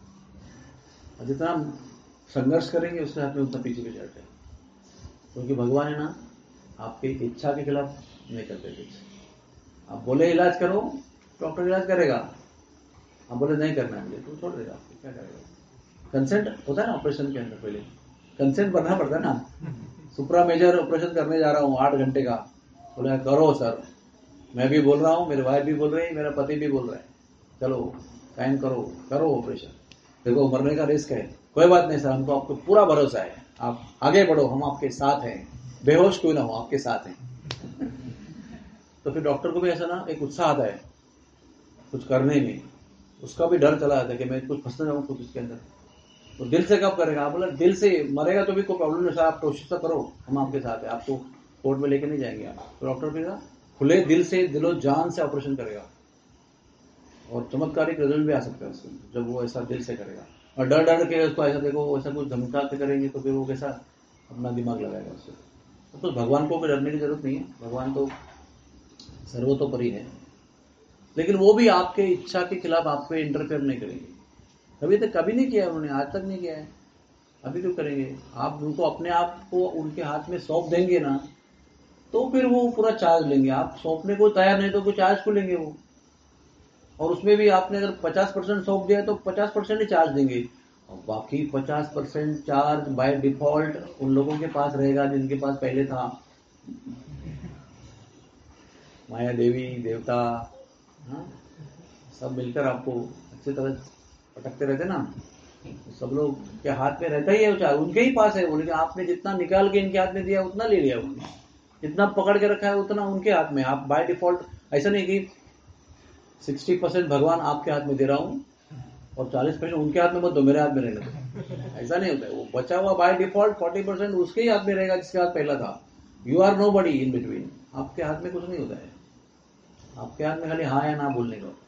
और जितना संघर्ष करेंगे उसके साथ में उतना पीछे पीछे हटे, क्योंकि भगवान है ना, आपकी इच्छा के खिलाफ नहीं करते कुछ। आप बोले इलाज करो, डॉक्टर इलाज करेगा। आप बोले नहीं करना है मुझे, तो छोड़ देगा, आपको क्या करेगा। कंसेंट होता है ना ऑपरेशन के अंदर, पहले कंसेंट भरना पड़ता है ना। सुप्रा मेजर ऑपरेशन करने जा रहा हूँ आठ घंटे का, बोले करो सर, मैं भी बोल रहा हूँ, मेरे वाइफ भी बोल रही है, मेरा पति भी बोल रहा है, चलो साइन करो, करो ऑपरेशन। देखो मरने का रिस्क है, कोई बात नहीं सर, हमको आपको पूरा भरोसा है, आप आगे बढ़ो, हम आपके साथ हैं, बेहोश क्यों ना हो, आपके साथ हैं। तो फिर डॉक्टर को भी ऐसा ना एक उत्साह आता है कुछ करने में, उसका भी डर चला जाता है कि मैं कुछ फंस ना जाऊं कुछ इसके अंदर। तो दिल से कब करेगा, आप बोला दिल से मरेगा तो भी कोई प्रॉब्लम नहीं, आप कोशिश तो करो, हम आपके साथ है, आपको कोर्ट में लेके नहीं जाएंगे आप। तो डॉक्टर फिर खुले दिल से, दिलो जान से ऑपरेशन करेगा, और चमत्कारिक रिजल्ट भी आ सकता है उससे, जब वो ऐसा दिल से करेगा। और डर डर के उसको ऐसा देखो, ऐसा कुछ धमका के करेंगे तो फिर वो कैसा अपना दिमाग लगाएगा उससे। तो भगवान को भी डरने की जरूरत नहीं है, भगवान तो सर्वतोपरि है, लेकिन वो भी आपके इच्छा के खिलाफ आप पे इंटरफेयर नहीं करेंगे। कभी तक कभी नहीं किया उन्होंने, आज तक नहीं किया है, अभी क्यों करेंगे। आप उनको अपने आप को उनके हाथ में सौंप देंगे ना, तो फिर वो पूरा चार्ज लेंगे। आप सौंपने को तैयार नहीं तो कुछ चार्ज को लेंगे वो, और उसमें भी आपने अगर पचास परसेंट सौंप दिया तो पचास परसेंट ही चार्ज देंगे, और बाकी पचास परसेंट चार्ज बाय डिफॉल्ट उन लोगों के पास रहेगा जिनके पास पहले था। माया देवी देवता, हाँ, सब मिलकर आपको अच्छी तरह पटकते रहते ना, सब लोग के हाथ में रहता ही है, चाहे उनके ही पास है वो, लेकिन आपने जितना निकाल के इनके हाथ में दिया उतना ले लिया उन्होंने, जितना पकड़ के रखा है उतना उनके हाथ में। आप बाय डिफॉल्ट ऐसा नहीं कि साठ परसेंट भगवान आपके हाथ में दे रहा हूं और चालीस परसेंट उनके हाथ में मत दो, मेरे हाथ में रहने दो, ऐसा नहीं होता है। वो बचा हुआ बाय डिफॉल्ट चालीस परसेंट उसके ही हाथ में रहेगा जिसके हाथ पहला था। You are nobody in between, आपके हाथ में कुछ नहीं होता है, आपके हाथ में खाली हाँ या ना बोलने का।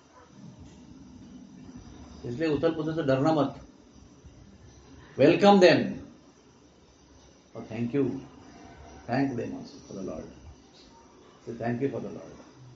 इसलिए उथल पुथल से डरना मत, वेलकम देम और thank you, thank them also for the lord, thank you for the lord.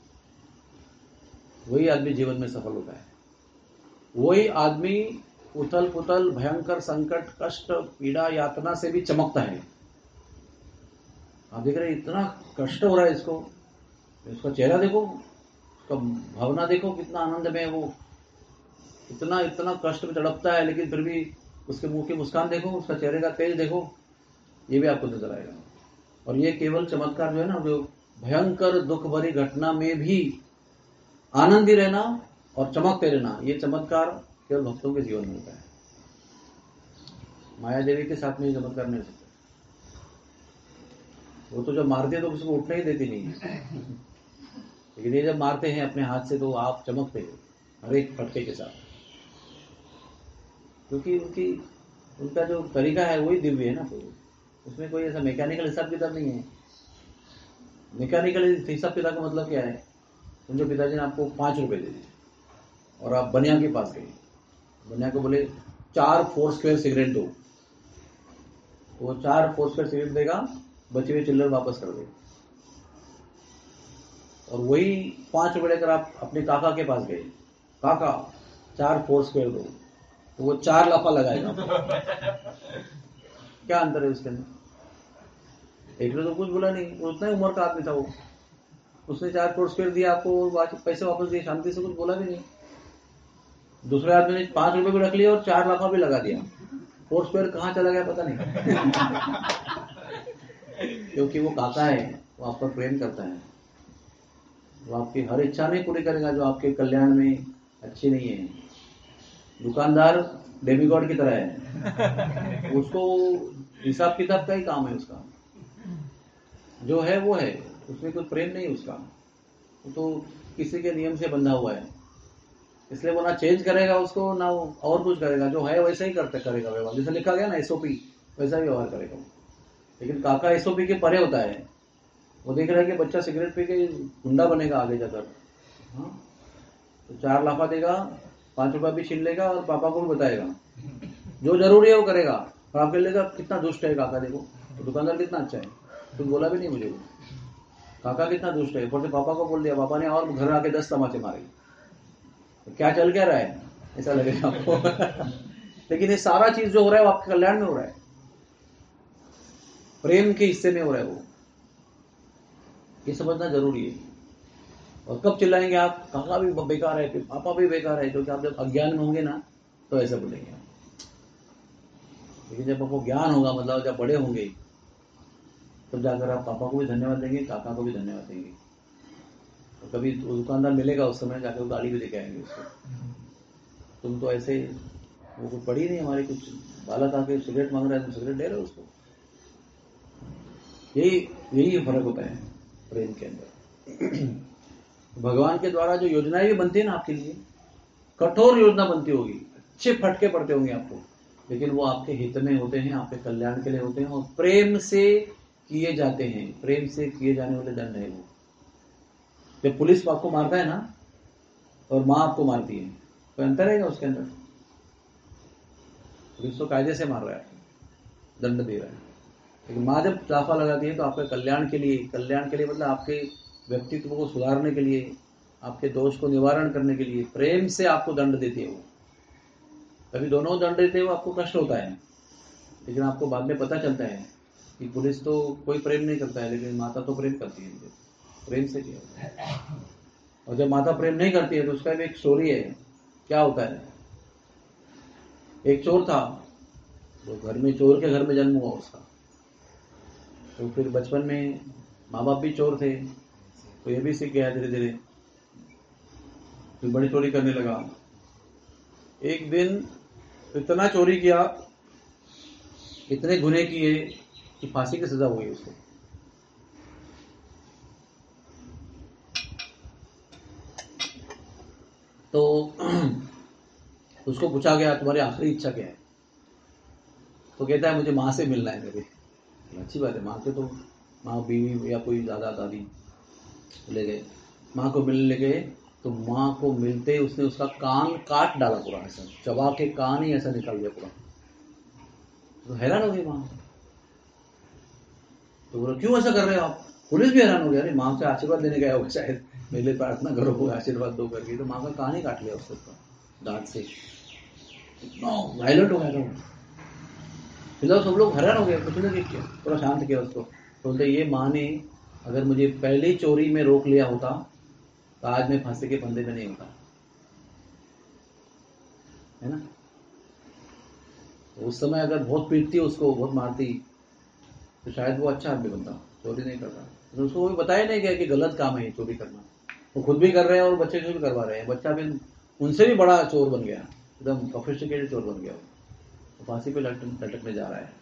वही आदमी जीवन में सफल होता है, वही आदमी उथल पुथल भयंकर संकट कष्ट पीड़ा यातना से भी चमकता है। आप देख रहे हैं इतना कष्ट हो रहा है इसको, इसका चेहरा देखो, उसका भावना देखो, कितना आनंद में वो इतना इतना कष्ट में तड़पता है, लेकिन फिर भी उसके मुंह की मुस्कान देखो, उसका चेहरे का तेज देखो, ये भी आपको नजर आएगा। और ये केवल चमत्कार जो है ना, जो भयंकर दुख भरी घटना में भी आनंदी रहना और चमकते रहना, ये चमत्कार केवल भक्तों के जीवन में होता है। माया देवी के साथ में ये चमत्कार नहीं हो सकता। वो तो जब मारते हैं तो किसी को उठने ही देती नहीं है, लेकिन ये जब मारते हैं अपने हाथ से तो आप चमकते हो हर एक फटके के साथ, क्योंकि उनकी उनका जो तरीका है वही दिव्य है ना, तो उसमें कोई ऐसा मैकेनिकल हिसाब किताब नहीं है। मैकेनिकल हिसाब किताब का मतलब क्या है, उनके पिताजी ने आपको पांच रुपए दे दिए और आप बनिया के पास गए, बनिया को बोले चार फोर स्क्वायर सिगरेट दो, तो वो चार फोर स्क्वायर सिगरेट देगा, बचे हुए चिल्लर वापस कर देगा। और वही पांच रुपए लेकर आप अपने काका के पास गए, काका चार फोर स्क्वायर दो, तो वो चार लाफा लगाएगा। क्या अंतर है उसके अंदर? एक ने तो कुछ बोला नहीं, वो उतना ही उम्र का आदमी था, वो उसने चार फोर स्क्वायर दिया आपको, पैसे वापस दिए, शांति से कुछ बोला भी नहीं। दूसरे आदमी ने पांच रुपए भी रख लिया और चार लाफा भी लगा दिया, फोर स्क्वायर कहाँ चला गया पता नहीं। क्योंकि वो काका है, वो आप पर प्रेम करता है, वो आपकी हर इच्छा नहीं पूरी करेगा जो आपके कल्याण में अच्छी नहीं है। दुकानदार डेमीगॉड की तरह है, उसको हिसाब किताब का ही काम है, उसका जो है वो है, उसमें कोई प्रेम नहीं उसका, वो तो किसी के नियम से बंधा हुआ है, इसलिए वो ना चेंज करेगा उसको, ना और कुछ करेगा, जो है वैसा ही करते करेगा व्यवहार, जैसे लिखा गया ना एसओपी, वैसा ही व्यवहार करेगा। लेकिन काका एसओपी के परे होता है, वो देख रहा है कि बच्चा सिगरेट पी के गुंडा बनेगा आगे जाकर, हाँ, तो चार लाफा देगा, पांच रुपया भी छीन लेगा और पापा को भी बताएगा, जो जरूरी है वो करेगा। और आप कह लेगा कितना दुष्ट है काका, देखो तो दुकानदार कितना अच्छा है, कुछ बोला भी नहीं मुझे, वो काका कितना दुष्ट है, पर पापा को बोल दिया, पापा ने और घर आके दस तमाचे मारे, तो क्या चल क्या रहा है, ऐसा लगेगा आपको। लेकिन ये सारा चीज जो हो रहा है वो आपके कल्याण में हो रहा है, प्रेम के हिस्से में हो रहा है, वो ये समझना जरूरी है। और कब चिल्लाएंगे आप, काका भी बेकार है, पापा भी बेकार है, क्योंकि आप जब अज्ञान में होंगे ना तो ऐसा बोलेंगे आप। लेकिन जब आपको ज्ञान होगा, मतलब जब बड़े होंगे, तब जाकर आप पापा को भी धन्यवाद देंगे, काका को भी धन्यवाद देंगे। तो कभी दुकानदार मिलेगा उस समय जाकर गाली भी देके आएंगे उसको, तुम तो ऐसे, वो कुछ पड़ी नहीं हमारे, कुछ बालक आके सिगरेट मांग रहा है, तुम सिगरेट दे रहे हो उसको। यही यही फर्क होता है प्रेम के अंदर। भगवान के द्वारा जो योजनाएं भी बनती है ना आपके लिए, कठोर योजना बनती होगी, अच्छे फटके पड़ते होंगे आपको, लेकिन वो आपके हित में होते हैं, आपके कल्याण के लिए होते हैं, और प्रेम से किए जाते हैं, प्रेम से किए जाने वाले दंड है वो। जब पुलिस आपको मारता है ना और माँ आपको मारती है, तो अंतर रहेगा उसके अंदर। पुलिस तो कायदे से मार रहा है, दंड दे रहा है, लेकिन माँ जब लाफा लगाती है तो आपके कल्याण के लिए, कल्याण के लिए मतलब आपके व्यक्तित्व को सुधारने के लिए, आपके दोष को निवारण करने के लिए प्रेम से आपको दंड देती है वो। कभी दोनों दंड देते हैं, वो आपको कष्ट होता है, लेकिन आपको बाद में पता चलता है कि पुलिस तो कोई प्रेम नहीं करता है, लेकिन माता तो प्रेम करती है, प्रेम से किया होता है। और जब माता प्रेम नहीं करती है तो उसका भी एक स्टोरी है। क्या होता है, एक चोर था, वो घर में, चोर के घर में जन्म हुआ उसका, तो फिर बचपन में माँ बाप भी चोर थे, तो ये भी सीख गया धीरे धीरे, फिर बड़ी चोरी करने लगा। एक दिन इतना चोरी किया, इतने गुनाह किए कि फांसी की सजा हुई उसको। तो उसको पूछा गया तुम्हारी आखिरी इच्छा क्या है, तो कहता है मुझे माँ से मिलना है मेरे। अच्छी बात है, माँ के तो, माँ बीवी या कोई दादा दादी ले गए, माँ को मिलने ले गए, तो माँ को मिलते उसने उसका कान काट डाला पूरा, ऐसा चबा के कान ही ऐसा निकल गया पूरा। तो हैरान हो गई माँ, तो बोला क्यों ऐसा कर रहे हो आप। पुलिस भी हैरान हो गया, अरे माँ से आशीर्वाद लेने गया होगा शायद, मेरे लिए प्रार्थना करो को आशीर्वाद दो करके, तो माँ का कान ही काट लिया उसको दांत से, इतना वायलेंट हो गया था। फिर सब लोग हैरान हो गए, कुछ नहीं किया, थोड़ा शांत किया उसको। बोलते ये माँ ने अगर मुझे पहली चोरी में रोक लिया होता तो आज मैं फांसी के फंदे में नहीं होता, है ना। तो उस समय अगर बहुत पीटती उसको, बहुत मारती, तो शायद वो अच्छा आदमी बनता, चोरी नहीं करता। तो उसको भी बताया नहीं गया कि गलत काम है ये चोरी करना, वो खुद भी कर रहे हैं और बच्चे को भी करवा रहे हैं। बच्चा भी उनसे भी बड़ा चोर बन गया, एकदम सोफिस्टिकेटेड चोर बन गया, तो फांसी पे लटकने जा रहा है।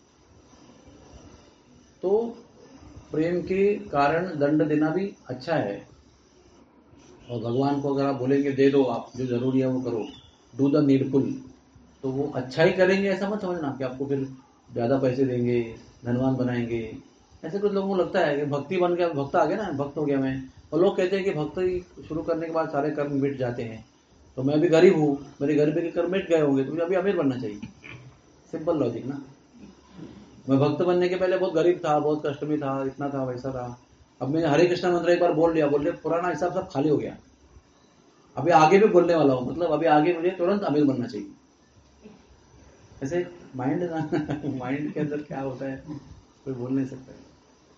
तो प्रेम के कारण दंड देना भी अच्छा है, और भगवान को अगर आप बोलेंगे दे दो, आप जो जरूरी है वो करो, डू द नीडफुल, तो वो अच्छा ही करेंगे, ऐसा मत समझना कि आपको फिर ज्यादा पैसे देंगे, धनवान बनाएंगे। ऐसे कुछ लोगों को लगता है कि भक्ति बन गया, भक्त आ गया ना, भक्त हो गया मैं, और लोग कहते हैं कि भक्ति शुरू करने के बाद सारे कर्म मिट जाते हैं। तो मैं भी गरीब हूँ, मेरी गरीबी के कर्म मिट गए होंगे तो मुझे अभी अमीर बनना चाहिए। सिंपल लॉजिक ना। मैं भक्त बनने के पहले बहुत गरीब था, बहुत कष्ट में था, इतना था वैसा था। अब मैंने हरे कृष्णा मंत्र एक बार बोल लिया, बोल लिया पुराना हिसाब सब खाली हो गया। अभी आगे भी बोलने वाला हूँ, मतलब अभी आगे मुझे तुरंत अमीर बनना चाहिए। ऐसे माइंड ना माइंड के अंदर क्या होता है कोई बोल नहीं सकता है।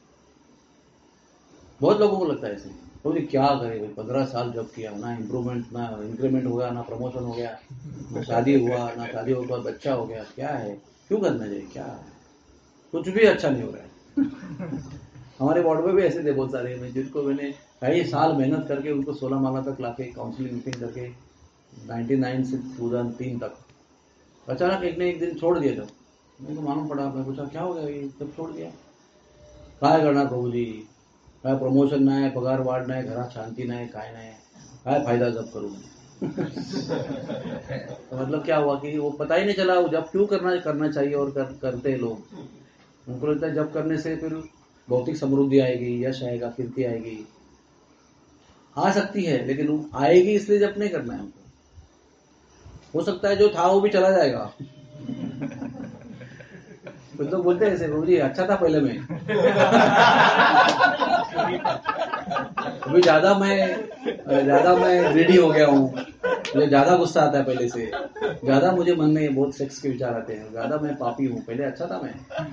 बहुत लोगों को लगता है ऐसे, तो ये क्या करे भाई, पंद्रह साल जॉब किया, ना इम्प्रूवमेंट, ना इंक्रीमेंट हुआ, ना प्रमोशन हो गया, ना शादी हुआ, ना शादी होकर बच्चा हो गया, क्या है, क्यों करना चाहिए, क्या है, कुछ भी अच्छा नहीं हो रहा है। हमारे वार्ड में भी ऐसे थे बहुत सारे, मैं जिनको मैंने कई साल मेहनत करके उनको सोलह माला तक लाके काउंसलिंग मीटिंग करके नाइन्टी नाइन से दो हज़ार तीन तक, अचानक एक ने एक दिन छोड़ दिया। जब मेरे को मालूम पड़ा, मैं पूछा क्या हो गया ये जब छोड़ दिया। काय करना प्रभु जी, काय प्रमोशन नाही, पगार वाढ नाही, घरात शांती नाही, काय नाही, काय फायदा जब करूँ। तो मतलब क्या हुआ कि वो पता ही नहीं चला वो जब क्यों करना करना चाहिए और कर, करते हैं लोग। उनको लगता है जब करने से फिर भौतिक समृद्धि आएगी, यश आएगा, कीर्ति आएगी। आ सकती है लेकिन वो आएगी इसलिए जब नहीं करना है हमको। हो सकता है जो था वो भी चला जाएगा। कुछ लोग बोलते हैं ऐसे, प्रभु जी अच्छा था पहले में, अभी ज्यादा मैं ज्यादा मैं ग्रीडी हो गया हूँ, मुझे ज्यादा गुस्सा आता है पहले से, ज्यादा मुझे मन में बहुत सेक्स के विचार आते हैं, ज्यादा मैं पापी हूँ, पहले अच्छा था मैं।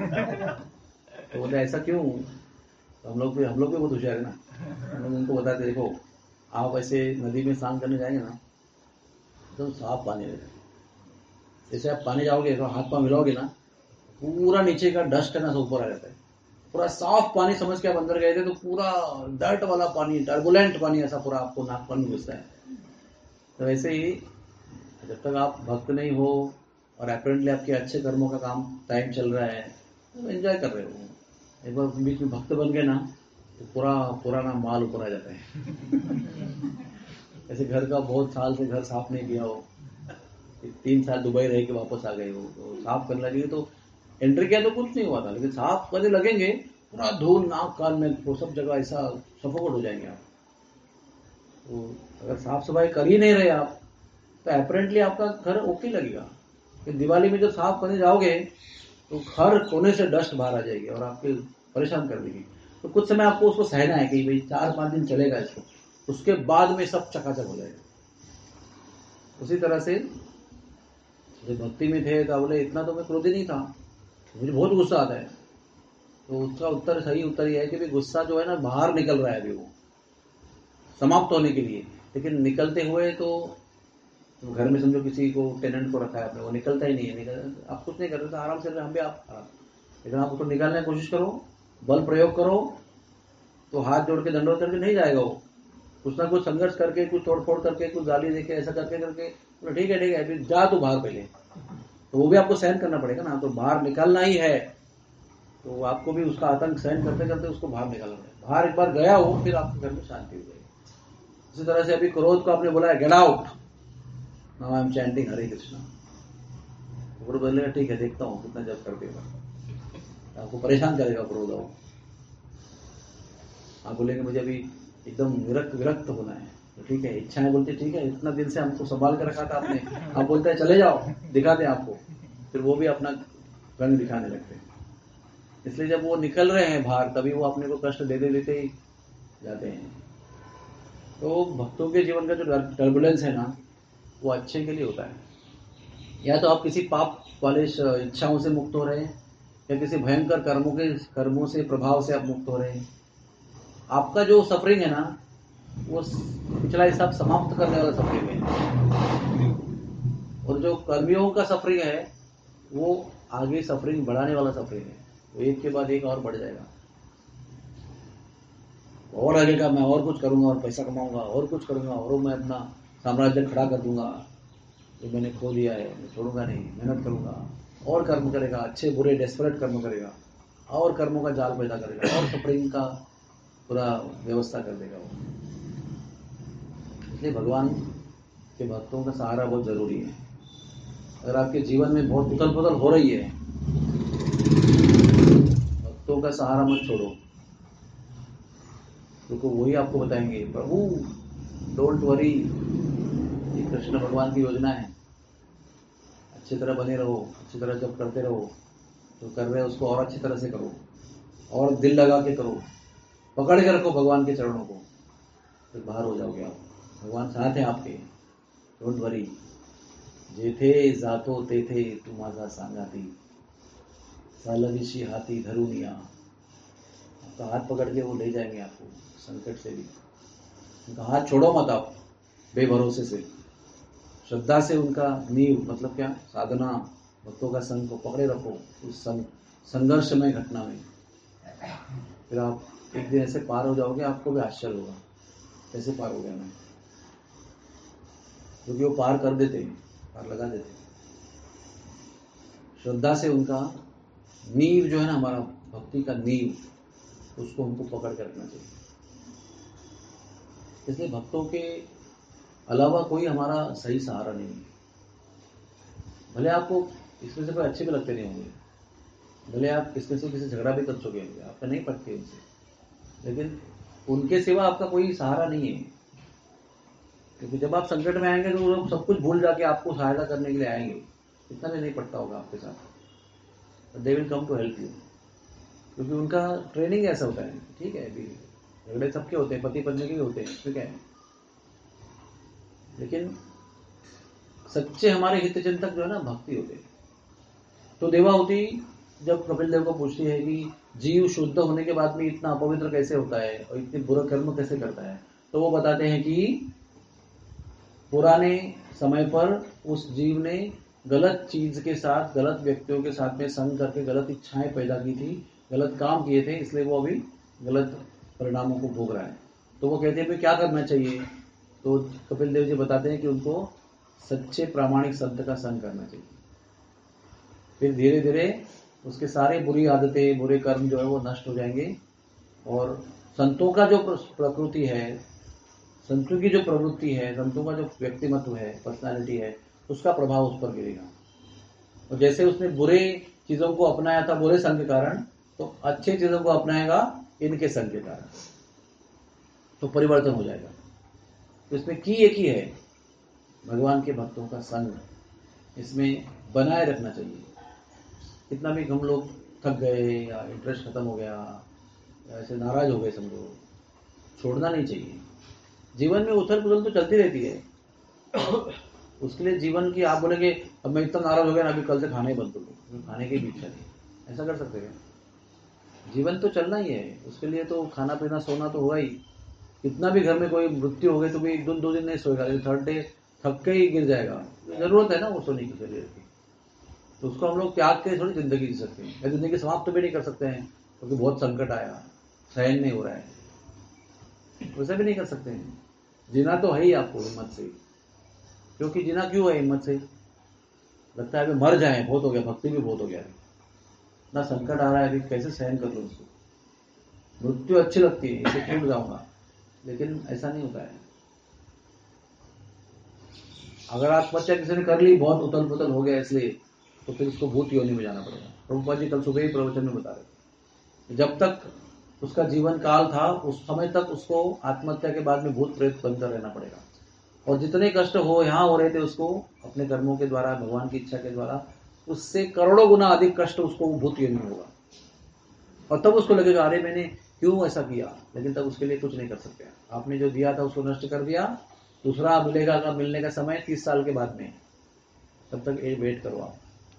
तो बोलते ऐसा क्यों? तो हम लोग भी हम लोग भी बहुत होशियार है ना। हम लोग उनको बताते देखो आप ऐसे नदी में स्नान करने जाएंगे ना तो साफ पानी रहता है, जैसे आप पानी जाओगे तो हाथ पाँव मिलाओगे ना पूरा नीचे का डस्ट है ना सब ऊपर आ जाता है, पूरा साफ पानी समझ के आप अंदर गए थे तो पूरा डर्ट वाला पानी, टर्बुलेंट पानी ऐसा पूरा आपको नाक पानी घुसता है। तो वैसे ही जब तक आप भक्त नहीं हो और अपेरेंटली आपके अच्छे कर्मों का काम टाइम चल रहा है तो एंजॉय कर रहे हो। एक बार बीच में भक्त बन गए ना तो पूरा पुराना माल ऊपर आ जाता है। ऐसे घर का बहुत साल से घर साफ नहीं किया हो, तीन साल दुबई रह के वापस आ गए हो तो साफ करने लगे तो एंट्री किया तो कुछ नहीं हुआ था, लेकिन साफ करने लगेंगे पूरा धूल नाक कान में वो सब जगह ऐसा सफोकेट हो जाएंगे आप। तो अगर साफ सफाई कर ही नहीं रहे आप तो अपेरेंटली आपका घर ओके लगेगा, दिवाली में जब साफ करने जाओगे तो हर कोने से डस्ट बाहर आ जाएगी और आपके परेशान कर देगी। तो कुछ समय आपको उसको सहना है कि भाई चार पांच दिन चलेगा इसको, उसके बाद में सब चकाचक हो जाएगा। उसी तरह से जब भक्ति में थे तो बोले इतना तो मैं क्रोधी नहीं था, मुझे बहुत गुस्सा आता है। तो उसका उत्तर सही उत्तर यह है कि भी गुस्सा जो है ना बाहर निकल रहा है अभी वो समाप्त होने के लिए, लेकिन निकलते हुए तो घर में समझो किसी को टेनेंट को रखा है आपने, वो निकलता ही नहीं है, निकल आप कुछ नहीं कर रहे तो आराम से हम भी आप आराम, लेकिन आप उसको निकालने की कोशिश करो, बल प्रयोग करो तो हाथ जोड़ के दंडोत करके नहीं जाएगा वो, कुछ ना कुछ संघर्ष करके कुछ तोड़ फोड़ करके कुछ गाली देके ऐसा करके करके तो ठीक है ठीक है फिर जा तू बाहर पहले, तो वो भी आपको सहन करना पड़ेगा ना। तो बाहर निकालना ही है तो आपको भी उसका आतंक सहन करते करते उसको बाहर निकालना पड़ेगा। बाहर एक बार गया हो फिर आपके घर में शांति हो जाएगी। इसी तरह से अभी क्रोध को आपने बोला है get out, now I am chanting Hare Krishna, तो बोलेगा ठीक है देखता हूँ कितना जब कर देगा, आपको परेशान करेगा क्रोध। आओ आप बोलेंगे मुझे अभी एकदम विरक्त विरक्त होना है, तो ठीक है इच्छाएं बोलते ठीक है इतना दिन से हमको संभाल कर रखा था आपने, आप बोलते हैं चले जाओ दिखाते हैं आपको, फिर वो भी अपना रंग दिखाने लगते हैं। इसलिए जब वो निकल रहे हैं बाहर तभी वो अपने को कष्ट देते देते ही जाते हैं। तो भक्तों के जीवन का जो टर्बुलेंस है ना वो अच्छे के लिए होता है। या तो आप किसी पाप वाले इच्छाओं से मुक्त हो रहे हैं या किसी भयंकर कर्मों के कर्मों से प्रभाव से आप मुक्त हो रहे हैं। आपका जो सफरिंग है ना वो पिछला हिसाब समाप्त करने वाला सफरिंग है, और जो कर्मियों का सफरिंग है वो आगे सफरिंग बढ़ाने वाला सफरिंग है, वो एक के बाद एक और बढ़ जाएगा। और आगे का मैं और कुछ करूंगा और पैसा कमाऊंगा और कुछ करूंगा और मैं अपना साम्राज्य खड़ा कर दूंगा, जो मैंने खो दिया है मैं छोड़ूंगा नहीं, मेहनत करूंगा और कर्म करेगा, अच्छे बुरे डेस्परेट कर्म करेगा और कर्मों का जाल पैदा करेगा और सफरिंग का पूरा व्यवस्था कर देगा वो। इसलिए भगवान के भक्तों का सहारा बहुत जरूरी है। अगर आपके जीवन में बहुत उथल पुथल हो रही है भक्तों का सहारा मत छोड़ो, क्योंकि वही आपको बताएंगे प्रभु डोंट वरी, कृष्ण भगवान की योजना है, अच्छी तरह बने रहो, अच्छी तरह जब करते रहो, तो कर रहे हो उसको और अच्छी तरह से करो, और दिल लगा के करो, पकड़ के रखो भगवान के चरणों को, फिर बाहर हो जाओगे आप। भगवान साथ हैं आपके, डोंट वरी। जेथे जातो तेथे तू माझा सांगाती, सालविशी हाथी धरुनिया। आपका हाथ पकड़ के वो ले जाएंगे आपको संकट से भी। उनका हाथ छोड़ो मत आप बेभरोसे से, श्रद्धा से उनका नींव मतलब क्या, साधना, भक्तों का संग को पकड़े रखो उस संग, संघर्षमय घटना में। फिर आप एक दिन ऐसे पार हो जाओगे, आपको भी आश्चर्य होगा कैसे पार हो गया मैं, क्योंकि वो पार कर देते हैं, पार लगा देते हैं। श्रद्धा से उनका नींव जो है ना, हमारा भक्ति का नींव, उसको हमको पकड़ कर रखना चाहिए। इसलिए भक्तों के अलावा कोई हमारा सही सहारा नहीं है। भले आपको इसमें से कोई अच्छे भी लगते नहीं होंगे, भले आप इसमें से किसी झगड़ा भी कर चुके होंगे, आपका नहीं पड़ते उनसे, लेकिन उनके सिवा आपका कोई सहारा नहीं है। क्योंकि जब आप संकट में आएंगे तो वो लोग सब कुछ भूल जाके आपको सहायता करने के लिए आएंगे, इतना भी नहीं पड़ता होगा आपके साथ, they will come to help you, क्योंकि उनका ट्रेनिंग ऐसा होता है। ठीक है, अभी झगड़े सबके होते हैं, पति पत्नी के होते हैं, ठीक है, लेकिन सच्चे हमारे हित चिंतक जो है ना भक्ति होते हैं। तो देवाहुति जब कपिल देव को पूछती है कि जीव शुद्ध होने के बाद में इतना अपवित्र कैसे होता है और इतने बुरा कर्म कैसे करता है, तो वो बताते हैं कि पुराने समय पर उस जीव ने गलत चीज के साथ, गलत व्यक्तियों के साथ में संग करके गलत इच्छाएं पैदा की थी, गलत काम किए थे, इसलिए वो अभी गलत परिणामों को भोग रहा है। तो वो कहते हैं कि क्या करना चाहिए, तो कपिल देव जी बताते हैं कि उनको सच्चे प्रामाणिक संत का संग करना चाहिए। फिर धीरे धीरे उसके सारे बुरी आदतें, बुरे कर्म जो है वो नष्ट हो जाएंगे, और संतों का जो प्रकृति है, संतों की जो प्रवृत्ति है, संतों का जो व्यक्तिमत्व है, पर्सनालिटी है, उसका प्रभाव उस पर गिरेगा। और जैसे उसने बुरे चीजों को अपनाया था बुरे संग के कारण, तो अच्छे चीजों को अपनाएगा इनके संग के कारण, तो परिवर्तन हो जाएगा। तो इसमें की एक ही है, भगवान के भक्तों का संग इसमें बनाए रखना चाहिए। कितना भी हम लोग थक गए या इंटरेस्ट खत्म हो गया या ऐसे नाराज हो गए, समझो, छोड़ना नहीं चाहिए। जीवन में उथल पुथल तो चलती रहती है, उसके लिए जीवन की आप बोलेंगे अब मैं इतना नाराज हो गया ना, अभी कल से खाना ही बंद कर दूं, खाने की भी इच्छा नहीं, ऐसा कर सकते हैं? जीवन तो चलना ही है, उसके लिए तो खाना पीना सोना तो होगा ही। कितना भी घर में कोई मृत्यु हो गई तो भी एक दिन दो दिन नहीं सोएगा, लेकिन थर्ड डे थक के ही गिर जाएगा। जरूरत है ना वो सोने की शरीर की, तो उसको हम लोग त्याग के थोड़ी जिंदगी जी सकते हैं, या जिंदगी समाप्त तो भी नहीं कर सकते हैं क्योंकि बहुत संकट आया, सहन नहीं हो रहा है, वैसा भी नहीं कर सकते हैं। जीना तो है ही आपको हिम्मत से, क्योंकि जीना क्यों है हिम्मत से, लगता है अभी मर जाए, बहुत हो गया, भक्ति भी बहुत हो गया, ना संकट आ रहा है, अभी कैसे सहन कर लूं उसको, मृत्यु अच्छी लगती है, इसे छूट जाऊंगा, लेकिन ऐसा नहीं होता है। अगर आत्महत्या किसी ने कर ली, बहुत उथल पुथल हो गया इसलिए, तो फिर उसको भूत योनि में जाना पड़ेगा। प्रभुपाद जी कल सुबह ही प्रवचन में बता रहे थे, जब तक उसका जीवन काल था उस समय तक उसको आत्महत्या के बाद में भूत प्रेत बनकर रहना पड़ेगा, और जितने कष्ट हो यहाँ हो रहे थे उसको अपने कर्मों के द्वारा, भगवान की इच्छा के द्वारा, उससे करोड़ों गुना अधिक कष्ट उसको भूत योनि में होगा। और तब उसको लगेगा अरे मैंने क्यों ऐसा किया, लेकिन तब उसके लिए कुछ नहीं कर सकते। आपने जो दिया था उसको नष्ट कर दिया, दूसरा मिलेगा का मिलने का समय तीस साल के बाद में, तब तक एक वेट करो आप।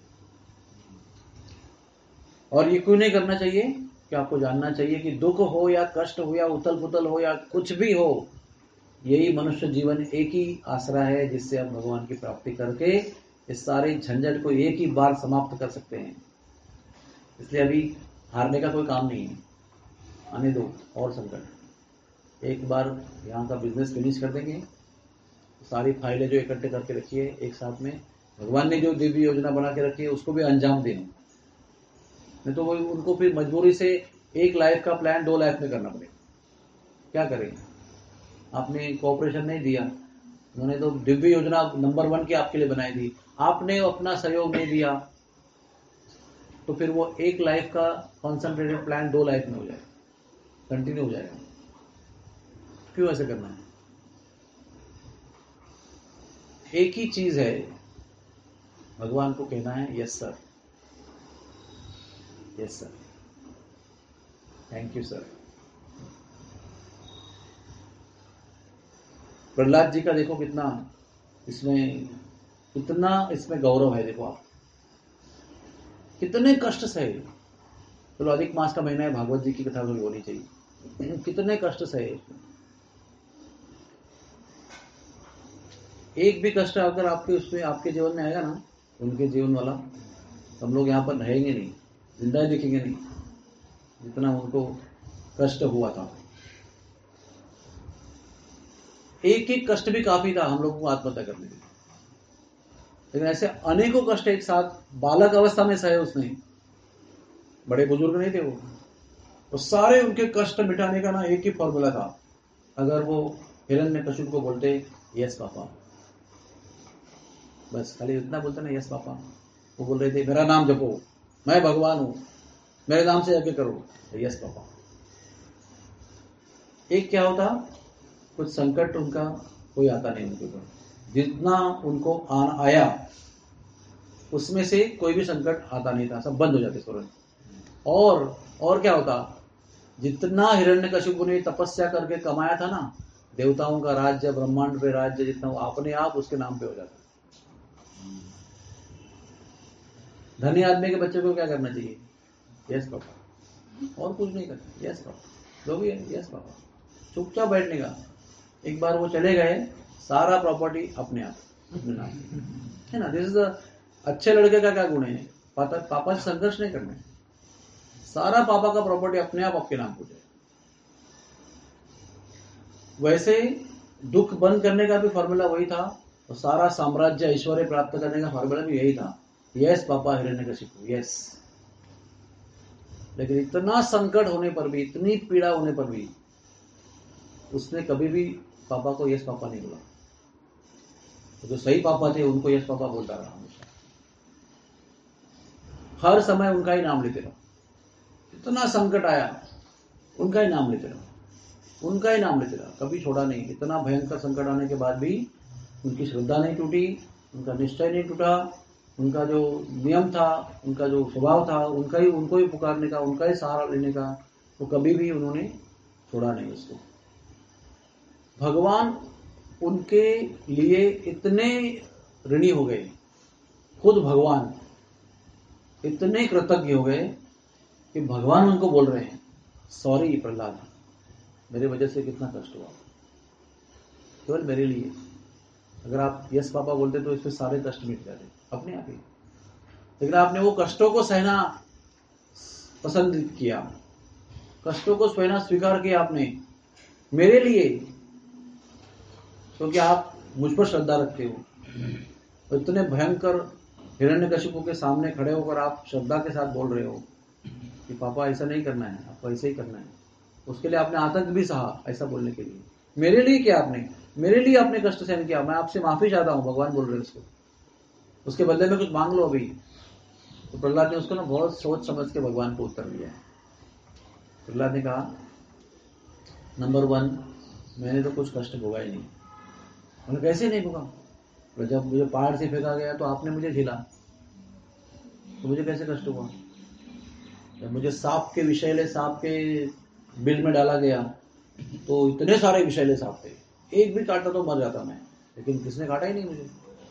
और ये क्यों नहीं करना चाहिए कि आपको जानना चाहिए कि दुख हो या कष्ट हो या उथल पुथल हो या कुछ भी हो, यही मनुष्य जीवन एक ही आसरा है जिससे आप भगवान की प्राप्ति करके इस सारे झंझट को एक ही बार समाप्त कर सकते हैं। इसलिए अभी हारने का कोई काम नहीं है, आने दो और संकट। एक बार यहाँ का बिजनेस फिनिश कर देंगे, सारी फाइलें जो इकट्ठे करके रखी है एक साथ में, भगवान ने जो दिव्य योजना बना के रखी है उसको भी अंजाम देना, नहीं तो वो उनको फिर मजबूरी से एक लाइफ का प्लान दो लाइफ में करना पड़ेगा। क्या करेंगे? आपने कोऑपरेशन नहीं दिया, उन्होंने तो दिव्य योजना नंबर वन की आपके लिए बनाई थी, आपने अपना सहयोग नहीं दिया, तो फिर वो एक लाइफ का कॉन्सेंट्रेटेड प्लान दो लाइफ में हो जाएगा, कंटिन्यू हो जाएगा। क्यों ऐसे करना है? एक ही चीज है, भगवान को कहना है yes sir, yes sir, thank you sir. Prahlad ji का देखो कितना इसमें कितना इसमें गौरव है। देखो आप कितने कष्ट सहे। चलो अधिक मास का महीना है, भागवत जी की कथा भी होनी चाहिए। कितने कष्ट सहे। एक भी कष्ट अगर आपके उसमें आपके जीवन में आएगा ना, उनके जीवन वाला, हम लोग यहाँ पर रहेंगे नहीं, जिंदा ही दिखेंगे नहीं, जितना उनको कष्ट हुआ था। एक एक कष्ट भी काफी था हम लोगों को आत्महत्या करने के लिए, लेकिन ऐसे अनेकों कष्ट एक साथ बालक अवस्था में सहे उसने। बड़े बुजुर्ग नहीं थे वो, तो सारे उनके कष्ट मिटाने का ना एक ही फॉर्मूला था। अगर वो हिरण्यकशिपु को बोलते यस पापा, बस खाली इतना बोलते ना यस पापा, वो बोल रहे थे मेरा नाम जपो, मैं भगवान हूं, मेरे नाम से यज्ञ करो, यस पापा। एक क्या होता, कुछ संकट उनका कोई आता नहीं उनके ऊपर, जितना उनको आन आया उसमें से कोई भी संकट आता नहीं था, सब बंद हो जाते तुरंत। और और क्या होता, जितना हिरण्यकशिपु ने तपस्या करके कमाया था ना, देवताओं का राज्य, ब्रह्मांड पे राज्य, जितना वो अपने आप उसके नाम पे हो जाता। धनी आदमी के बच्चे को क्या करना चाहिए, यस पापा, और कुछ नहीं करना, यस पापा, जो भी है यस पापा, चुपचाप बैठने का। एक बार वो चले गए, सारा प्रॉपर्टी अपने आप अपने नाम है ना। दिस इज अच्छे लड़के का क्या गुण है, पापा पापा से संघर्ष नहीं करना है, सारा पापा का प्रॉपर्टी अपने आप आपके नाम हो जाए। वैसे दुख बंद करने का भी फॉर्मूला वही था, और सारा साम्राज्य ऐश्वर्य प्राप्त करने का फॉर्मूला भी यही था, यस पापा हिरण्यकशिपु, यस। लेकिन इतना संकट होने पर भी, इतनी पीड़ा होने पर भी उसने कभी भी पापा को यस पापा नहीं बोला। तो जो सही पापा थे उनको यस पापा बोलता रहा हमेशा, हर समय उनका ही नाम लेते रहा। इतना संकट आया उनका ही नाम लेते रहा, उनका ही नाम लेते रहा, कभी छोड़ा नहीं। इतना भयंकर संकट आने के बाद भी उनकी श्रद्धा नहीं टूटी, उनका निश्चय नहीं टूटा, उनका जो नियम था, उनका जो स्वभाव था, उनका ही उनको ही पुकारने का, उनका ही सहारा लेने का, वो कभी भी उन्होंने छोड़ा नहीं उसको। भगवान उनके लिए इतने ऋणी हो गए, खुद भगवान इतने कृतज्ञ हो गए कि भगवान उनको बोल रहे हैं सॉरी प्रहलाद, मेरे वजह से कितना कष्ट हुआ, केवल मेरे लिए। अगर आप यस पापा बोलते तो इसमें सारे कष्ट मिट जाते अपने आप ही। लेकिन आपने वो कष्टों को सहना पसंद किया, कष्टों को सहना स्वीकार किया आपने मेरे लिए, क्योंकि आप मुझ पर श्रद्धा रखते हो। तो इतने भयंकर हिरण्यकशिपु के सामने खड़े होकर आप श्रद्धा के साथ बोल रहे हो कि पापा ऐसा नहीं करना है, आपको ऐसे ही करना है। उसके लिए आपने आतंक भी सहा ऐसा बोलने के लिए। मेरे लिए क्या आपने, मेरे लिए आपने कष्ट सहन किया, मैं आपसे माफी चाहता हूं, भगवान बोल रहे उसको, उसके बदले में कुछ मांग लो अभी। तो प्रहलाद ने उसको ना बहुत सोच समझ के भगवान को उत्तर दिया। प्रहलाद ने कहा नंबर वन, मैंने तो कुछ कष्ट भोगा ही नहीं। मैंने कैसे नहीं भोगा, जब मुझे पहाड़ से फेंका गया तो आपने मुझे झेला, तो मुझे कैसे कष्ट हुआ। जब मुझे सांप के विषैले सांप के बिल में डाला गया तो इतने सारे विषैले सांप थे, एक भी काटता तो मर जाता मैं, लेकिन किसने काटा ही नहीं मुझे।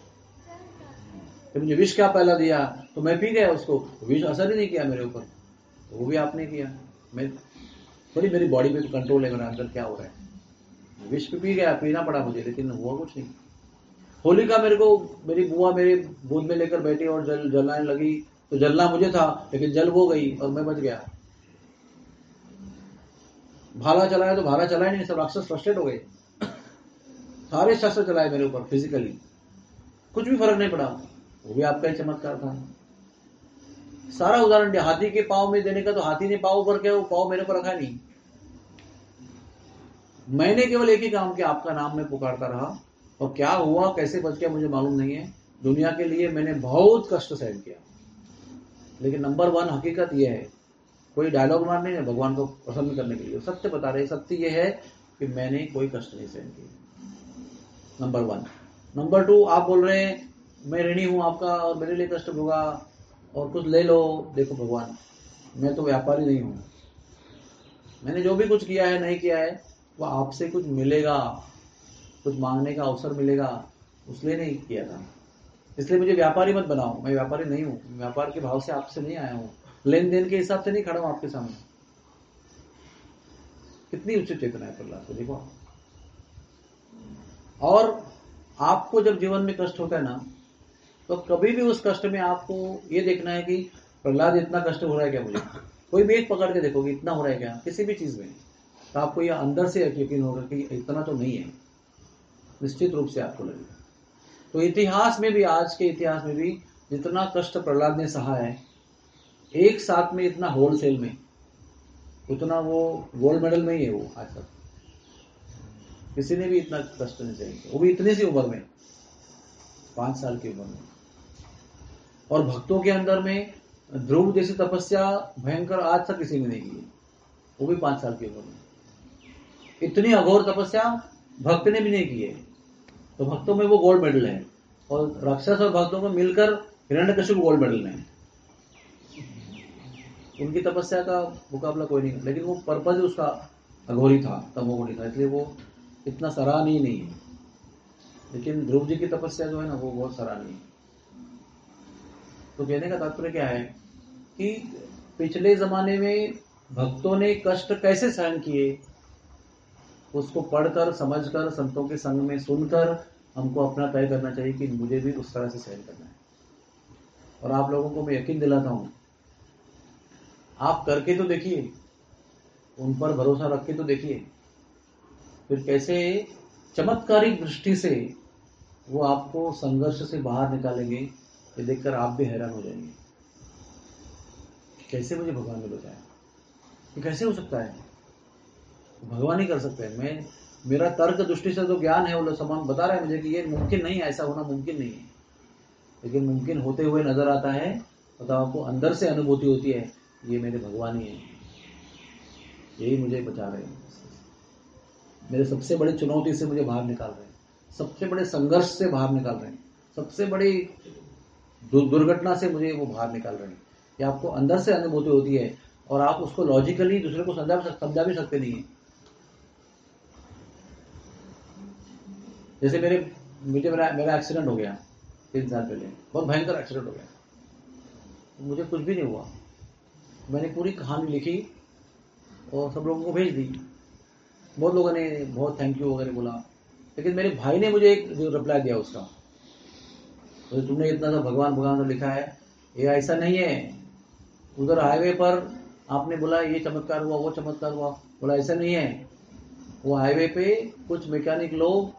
जब मुझे विष क्या पहला दिया तो मैं पी गया उसको, विष असर ही नहीं किया मेरे ऊपर, तो वो भी आपने किया। मैं थोड़ी, मेरी बॉडी पे कंट्रोल है, मेरा अंदर क्या हो रहा है। विष पी गया, पीना पड़ा मुझे, लेकिन हुआ कुछ नहीं। होली का मेरे को मेरी बुआ मेरे गोद में लेकर बैठी और जल जलाने लगी, तो जलना मुझे था लेकिन जल वो गई और मैं बच गया। भाला चलाया तो भाला चला ही नहीं, सब राक्षस फ्रस्ट्रेट हो गए, सारे शस्त्र चलाए मेरे ऊपर फिजिकली, कुछ भी फर्क नहीं पड़ा। वो भी आपका ही चमत्कार था। सारा उदाहरण दिया, हाथी के पांव में देने का, तो हाथी ने पांव ऊपर किया, वो पांव मेरे ऊपर रखा नहीं। मैंने केवल एक ही काम किया, आपका नाम में पुकारता रहा, और क्या हुआ कैसे बच गया मुझे मालूम नहीं है। दुनिया के लिए मैंने बहुत कष्ट सहन किया, लेकिन नंबर वन हकीकत यह है, कोई डायलॉग मार नहीं है भगवान को प्रसन्न करने के लिए, सत्य बता रहे। सत्य यह है कि मैंने कोई कष्ट नहीं सहन किया, नंबर वन। नंबर टू, आप बोल रहे हैं मैं ऋणी हूं आपका और मेरे लिए कष्ट होगा और कुछ ले लो। देखो भगवान, मैं तो व्यापारी नहीं हूं, मैंने जो भी कुछ किया है नहीं किया है वो आपसे कुछ मिलेगा, कुछ मांगने का अवसर मिलेगा, उसलिए नहीं किया था। इसलिए मुझे व्यापारी मत बनाओ, मैं व्यापारी नहीं हूं, व्यापार के भाव से आपसे नहीं आया हूं, लेन देन के हिसाब से नहीं खड़ा हूं आपके सामने। कितनी उच्च चेतना है प्रहलाद को, देखो। और आपको जब जीवन में कष्ट होता है ना, तो कभी भी उस कष्ट में आपको ये देखना है कि प्रहलाद इतना कष्ट हो रहा है क्या मुझे, कोई भी एक पकड़ के देखोगे इतना हो रहा है क्या किसी भी चीज में, तो आपको ये अंदर से यकीन होगा कि इतना तो नहीं है, निश्चित रूप से आपको लगेगा। तो इतिहास में भी, आज के इतिहास में भी जितना कष्ट प्रहलाद ने सहा है एक साथ में, इतना होलसेल में, उतना वो गोल्ड मेडल में ही है वो आज तक। किसी ने भी इतना कष्ट नहीं चाहिए, वो भी इतनी सी उम्र में, पांच साल की उम्र में। और भक्तों के अंदर में ध्रुव जैसी तपस्या भयंकर आज तक किसी ने नहीं की है, वो भी पांच साल की उम्र में। इतनी अघोर तपस्या भक्त ने भी नहीं की है, तो भक्तों में वो गोल्ड मेडल है। और राक्षस और भक्तों को मिलकर हिरण्यकशिपु गोल्ड मेडल में है। उनकी तपस्या का मुकाबला कोई नहीं, लेकिन वो पर्पज उसका अघोरी था, तमोगुणी था, इसलिए वो इतना सराहनीय नहीं है। लेकिन ध्रुव जी की तपस्या जो है ना, वो बहुत सराहनीय है। तो कहने का तात्पर्य क्या है कि पिछले जमाने में भक्तों ने कष्ट कैसे सहन किए, उसको पढ़कर, समझकर, संतों के संग में सुनकर हमको अपना तय करना चाहिए कि मुझे भी उस तरह से सहन करना है। और आप लोगों को मैं यकीन दिलाता हूं, आप करके तो देखिए, उन पर भरोसा रख के तो देखिए, फिर कैसे चमत्कारिक दृष्टि से वो आपको संघर्ष से बाहर निकालेंगे, ये देखकर आप भी हैरान हो जाएंगे। कैसे मुझे भगवान ने बताया, ये कैसे हो सकता है, भगवान ही कर सकते हैं। मैं, मेरा तर्क दृष्टि से जो ज्ञान है वो समान बता रहा है मुझे कि ये मुमकिन नहीं है, ऐसा होना मुमकिन नहीं है, लेकिन मुमकिन होते हुए नजर आता है। तो आपको अंदर से अनुभूति होती है, ये मेरे भगवान ही है, यही मुझे बचा रहे हैं, मेरे सबसे बड़ी चुनौती से मुझे बाहर निकाल रहे हैं, सबसे बड़े संघर्ष से बाहर निकाल रहे हैं, सबसे बड़ी दुर्घटना से मुझे वो बाहर निकाल रहे हैं। ये आपको अंदर से अनुभूति होती है और आप उसको लॉजिकली दूसरे को समझा समझा भी सकते नहीं है। जैसे मेरे मुझे मेरा मेरा एक्सीडेंट हो गया तीन साल पहले, बहुत भयंकर एक्सीडेंट हो गया, मुझे कुछ भी नहीं हुआ। मैंने पूरी कहानी लिखी और सब लोगों को भेज दी, बहुत लोगों ने बहुत थैंक यू वगैरह बोला, लेकिन मेरे भाई ने मुझे एक रिप्लाई दिया उसका, तो तुमने इतना सा भगवान भगवान तो लिखा है, ये ऐसा नहीं है। उधर हाईवे पर आपने बोला ये चमत्कार हुआ, वो चमत्कार हुआ, बोला ऐसा नहीं है। वो हाईवे पे कुछ मैकेनिक लोग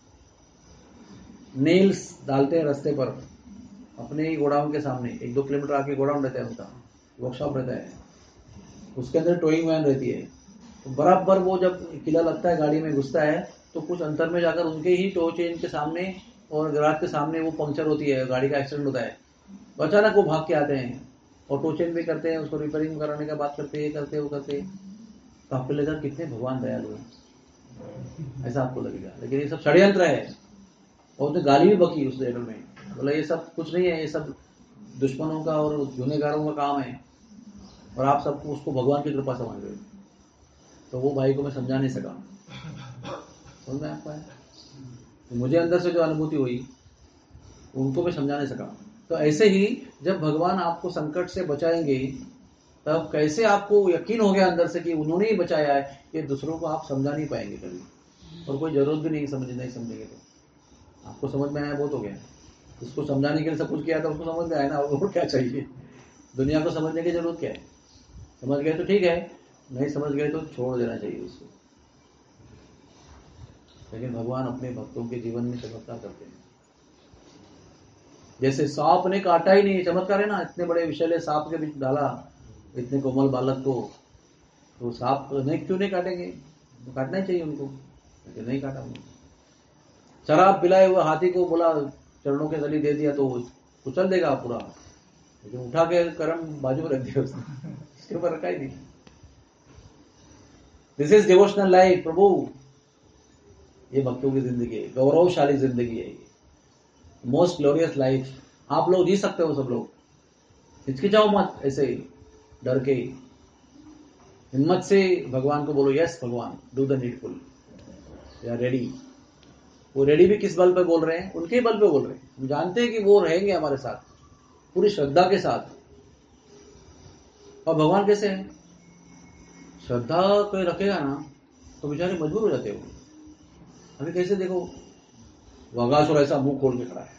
नेल्स डालते हैं रास्ते पर, अपने ही गोडाउन के सामने, एक दो किलोमीटर आगे गोडाउन रहता है, उनका वर्कशॉप रहता है, उसके अंदर टोइंग वैन रहती है। तो बराबर वो जब किला लगता है, गाड़ी में घुसता है, तो कुछ अंतर में जाकर उनके ही टो चेन के सामने और गैराज के सामने वो पंक्चर होती है, गाड़ी का एक्सीडेंट होता है। तो अचानक वो भाग के आते हैं और टो चेन भी करते हैं, उसको रिपेयरिंग कराने का बात करते हैं, करते वो करते। तो आपको लगेगा कितने भगवान दयालु हैं, ऐसा आपको लगेगा, लेकिन ये सब षड्यंत्र है। और उसने गाली भी बकी उस लेटर में, बोला ये सब कुछ नहीं है, ये सब दुश्मनों का और गुनहगारों का काम है, और आप सबको उसको भगवान की कृपा समझ रहे हो। तो वो भाई को मैं समझा नहीं सका, समझ में आपको है? तो मुझे अंदर से जो अनुभूति हुई उनको मैं समझा नहीं सका। तो ऐसे ही जब भगवान आपको संकट से बचाएंगे, तब कैसे आपको यकीन हो गया अंदर से कि उन्होंने ही बचाया है, ये दूसरों को आप समझा नहीं पाएंगे कभी, और कोई जरूरत भी नहीं समझ नहीं समझेंगे। तो आपको समझ में आया बहुत हो गया, उसको समझाने के लिए सब कुछ किया था, उसको समझ में आया ना, और क्या चाहिए, दुनिया को समझने की जरूरत क्या है। समझ गए तो ठीक है, नहीं समझ गए तो छोड़ देना चाहिए उसको। लेकिन भगवान अपने भक्तों के जीवन में चमत्कार करते हैं। जैसे सांप ने काटा ही नहीं, चमत्कार है ना, इतने बड़े विषैले सांप के बीच डाला इतने कोमल बालक को, तो सांप नहीं क्यों नहीं काटेंगे, तो काटना ही चाहिए उनको, लेकिन नहीं काटा उनको। शराब पिलाए हुए हाथी को बोला चरणों के तली दे दिया तो कुचल देगा पूरा, लेकिन उठा के कर्म बाजू रख दिया उसने, इसके ऊपर रखा ही नहीं। This is devotional life prabhu, ये भक्तों की जिंदगी है, गौरवशाली जिंदगी है ये। मोस्ट ग्लोरियस लाइफ आप लोग जी सकते हो। सब लोग हिचकिचाओ मत, ऐसे ही डर के हिम्मत से भगवान को बोलो, yes Bhagwan, do the needful, we are ready. वो रेडी भी किस बल पे बोल रहे हैं? उनके बल पे बोल रहे हैं। हम जानते हैं कि वो रहेंगे हमारे साथ पूरी श्रद्धा के साथ। और भगवान कैसे हैं? श्रद्धा कोई रखेगा ना तो बेचारे मजबूर हो जाते हो। अभी कैसे देखो, वगासुर ऐसा मुंह खोल के खड़ा है,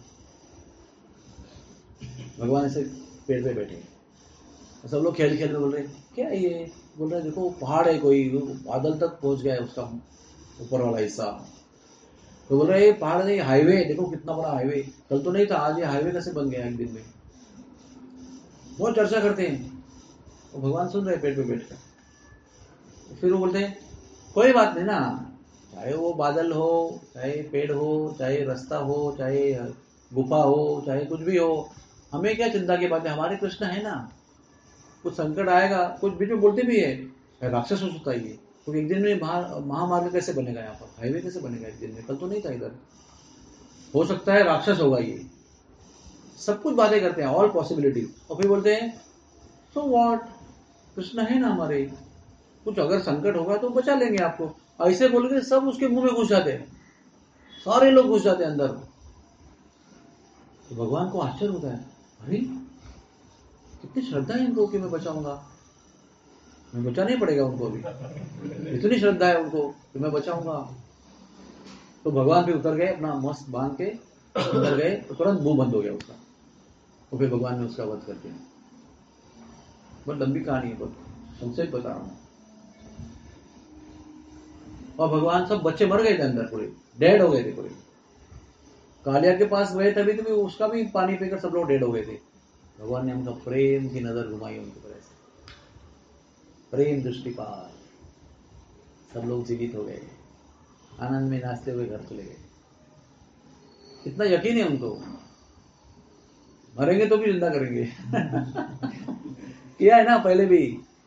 भगवान ऐसे पेड़ पे बैठे, सब लोग खेल खेल में बोल रहे क्या है ये? बोल रहे देखो पहाड़ है, कोई बादल तक पहुंच गया है उसका ऊपर वाला हिस्सा। तो बोल रहे पहाड़ नहीं, हाईवे देखो कितना बड़ा हाईवे, कल तो नहीं था, आज ये हाईवे कैसे बन गया एक दिन में। बहुत चर्चा करते हैं। तो भगवान सुन रहे पेड़ पे बैठ कर। फिर वो बोलते हैं कोई बात नहीं ना, चाहे वो बादल हो, चाहे पेड़ हो, चाहे रास्ता हो, चाहे गुफा हो, चाहे कुछ भी हो, हमें क्या चिंता की बात है, हमारे कृष्ण है ना। कुछ संकट आएगा, कुछ बीच में बोलते भी है राक्षस हो सकता है ये, तो एक दिन में महामार्ग कैसे बनेगा, यहाँ पर हाईवे कैसे बनेगा एक दिन में, कल तो नहीं था इधर, हो सकता है राक्षस होगा ये। सब कुछ बातें करते हैं, ऑल पॉसिबिलिटी। और फिर बोलते हैं सो व्हाट, कृष्ण है ना हमारे, कुछ अगर संकट होगा तो बचा लेंगे आपको। ऐसे बोल के सब उसके मुंह में घुस जाते हैं, सारे लोग घुस जाते हैं अंदर। तो भगवान को आश्चर्य होता है, अरे कितनी श्रद्धा है इनको कि मैं बचाऊंगा, मैं बचाना ही पड़ेगा उनको, अभी इतनी श्रद्धा है उनको कि मैं बचाऊंगा। तो भगवान भी उतर गए, अपना मस्त बांध के उतर गए, तो तुरंत मुंह बंद हो गया उसका। तो फिर भगवान ने उसका वध कर दिया। बहुत लंबी कहानी है, बहुत संक्षेप बता रहा हूं। और भगवान, सब बच्चे मर गए थे अंदर, पूरे डेड हो गए थे पूरे। कालिया के पास गए तभी तो भी उसका भी पानी पीकर सब लोग डेड हो गए थे। भगवान ने उनका प्रेम की नजर घुमाई उनके ऊपर, ऐसे प्रेम दृष्टिपात, सब लोग जीवित हो गए, आनंद में नाचते हुए घर चले गए। कितना यकीन है उनको, मरेंगे तो भी जिंदा करेंगे। किया है ना पहले भी।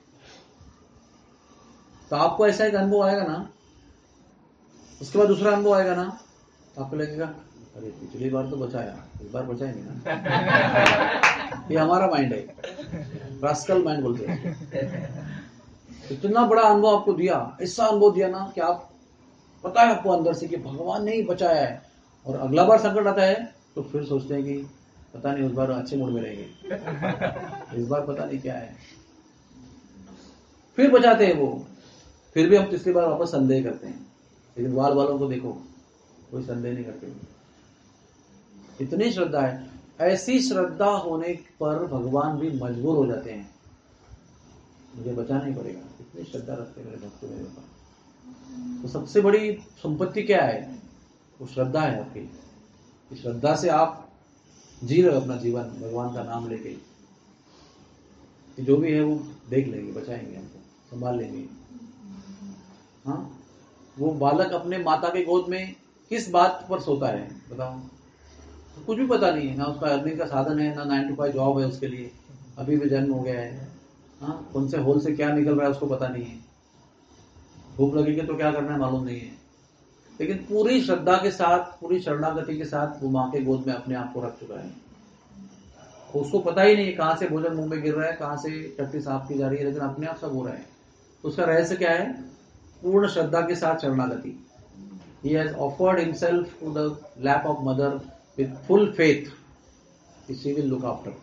तो आपको ऐसा एक अनुभव आएगा ना, उसके बाद दूसरा अनुभव आएगा ना, तो आपको लगेगा अरे पिछली बार तो बचाया, इस बार बचाएंगे ना। ये हमारा माइंड है, रास्कल माइंड बोलते हैं। इतना बड़ा अनुभव आपको दिया, ऐसा अनुभव दिया ना कि आप पता है आपको अंदर से कि भगवान ने ही बचाया है। और अगला बार संकट आता है तो फिर सोचते हैं कि पता नहीं उस बार अच्छे मूड में रहेंगे, इस बार पता नहीं क्या है, फिर बचाते हैं वो। फिर भी हम तीसरी बार वापस संदेह करते हैं। लेकिन वाल वालों को देखो, कोई संदेह नहीं करते, इतनी श्रद्धा है। ऐसी श्रद्धा होने पर भगवान भी मजबूर हो जाते हैं, मुझे बचाना ही पड़ेगा, इतनी श्रद्धा रखते मेरे भक्त मेरे ऊपर। तो सबसे बड़ी संपत्ति क्या है? वो श्रद्धा है आपकी। श्रद्धा से आप जी रहे हो अपना जीवन भगवान का नाम लेके, कि जो भी है वो देख लेंगे, बचाएंगे, हमको संभाल लेंगे। हाँ, वो बालक अपने माता के गोद में किस बात पर सोता है बताओ? तो कुछ भी पता नहीं है ना, उसका अर्निंग का साधन है ना, नाइन टू फाइव जॉब है उसके लिए, अभी भी जन्म हो गया है। हाँ, कौन से होल से क्या निकल रहा है उसको पता नहीं है, भूख लगेगी तो क्या करना है मालूम नहीं है। लेकिन पूरी श्रद्धा के साथ, पूरी शरणागति के साथ वो माँ के गोद में अपने आप को रख चुका है। उसको पता ही नहीं कहां से भोजन मुंह में गिर रहा है, कहां से टट्टी साफ की जा रही है, लेकिन अपने आप सब हो रहा है। तो उसका रहस्य क्या है? पूर्ण श्रद्धा के साथ शरणागति। He has offered himself to the lap of mother with full faith that she will look after.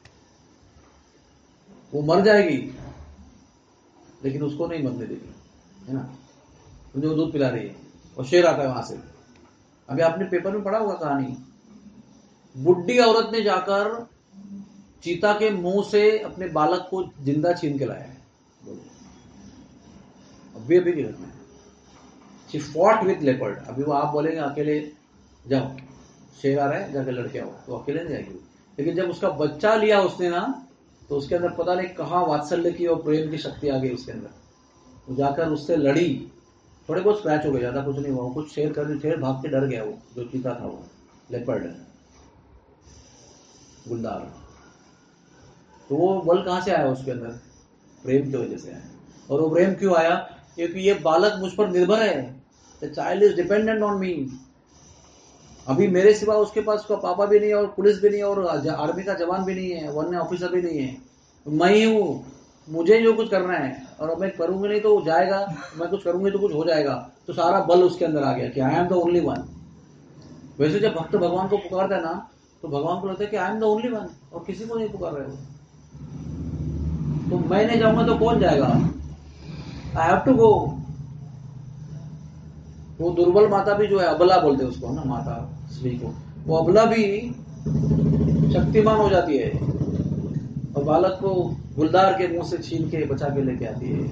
वो मर जाएगी लेकिन उसको नहीं मरने देगी, है ना। मुझे वो दूध पिला रही है और शेर आता है वहां से। अभी आपने पेपर में पढ़ा होगा कहानी, बुढ़ी औरत ने जाकर चीता के मुंह से अपने बालक को जिंदा छीन के लाया है। बोलो, अभी अभी की घटना है। She fought with leopard. अभी वो आप बोलेंगे अकेले जाओ, शेर आ रहा है जाकर लड़के आओ, तो अकेले नहीं जाएगी। लेकिन जब उसका बच्चा लिया उसने ना, तो उसके अंदर पता नहीं कहाँ वात्सल्य की और प्रेम की शक्ति आ गई उसके अंदर। वो जाकर उससे लड़ी, थोड़े बहुत स्क्रैच हो गए, ज्यादा कुछ नहीं हुआ। कुछ शेर कर शेर भाग के डर गया, वो जो चीता था वो लेपर्ड गुलदार। तो वो बल कहां से आया उसके अंदर? प्रेम की वजह से आया। और वो प्रेम क्यों आया? क्योंकि ये बालक मुझ पर निर्भर है, the child is dependent on me. अभी मेरे सिवा उसके पास उसका पापा भी नहीं है और पुलिस भी नहीं है और आर्मी का जवान भी नहीं है, वन ऑफिसर भी नहीं है, मैं ही हूँ। मुझे जो कुछ करना है और मैं करूंगी नहीं तो जाएगा, मैं कुछ करूंगी तो कुछ हो जाएगा, तो सारा बल उसके अंदर आ गया कि I am the only one. वैसे जब भक्त भगवान को पुकारता है ना तो भगवान को लगता है कि I am the only one और किसी को नहीं पुकार रहे हो। तो मैं नहीं जाऊंगा तो कौन जाएगा, आई हैव टू गो। वो दुर्बल माता भी जो है, अबला बोलते हैं उसको ना, माता स्त्री को, वो अबला भी शक्तिमान हो जाती है और बालक को गुलदार के मुंह से छीन के बचा के लेके आती है।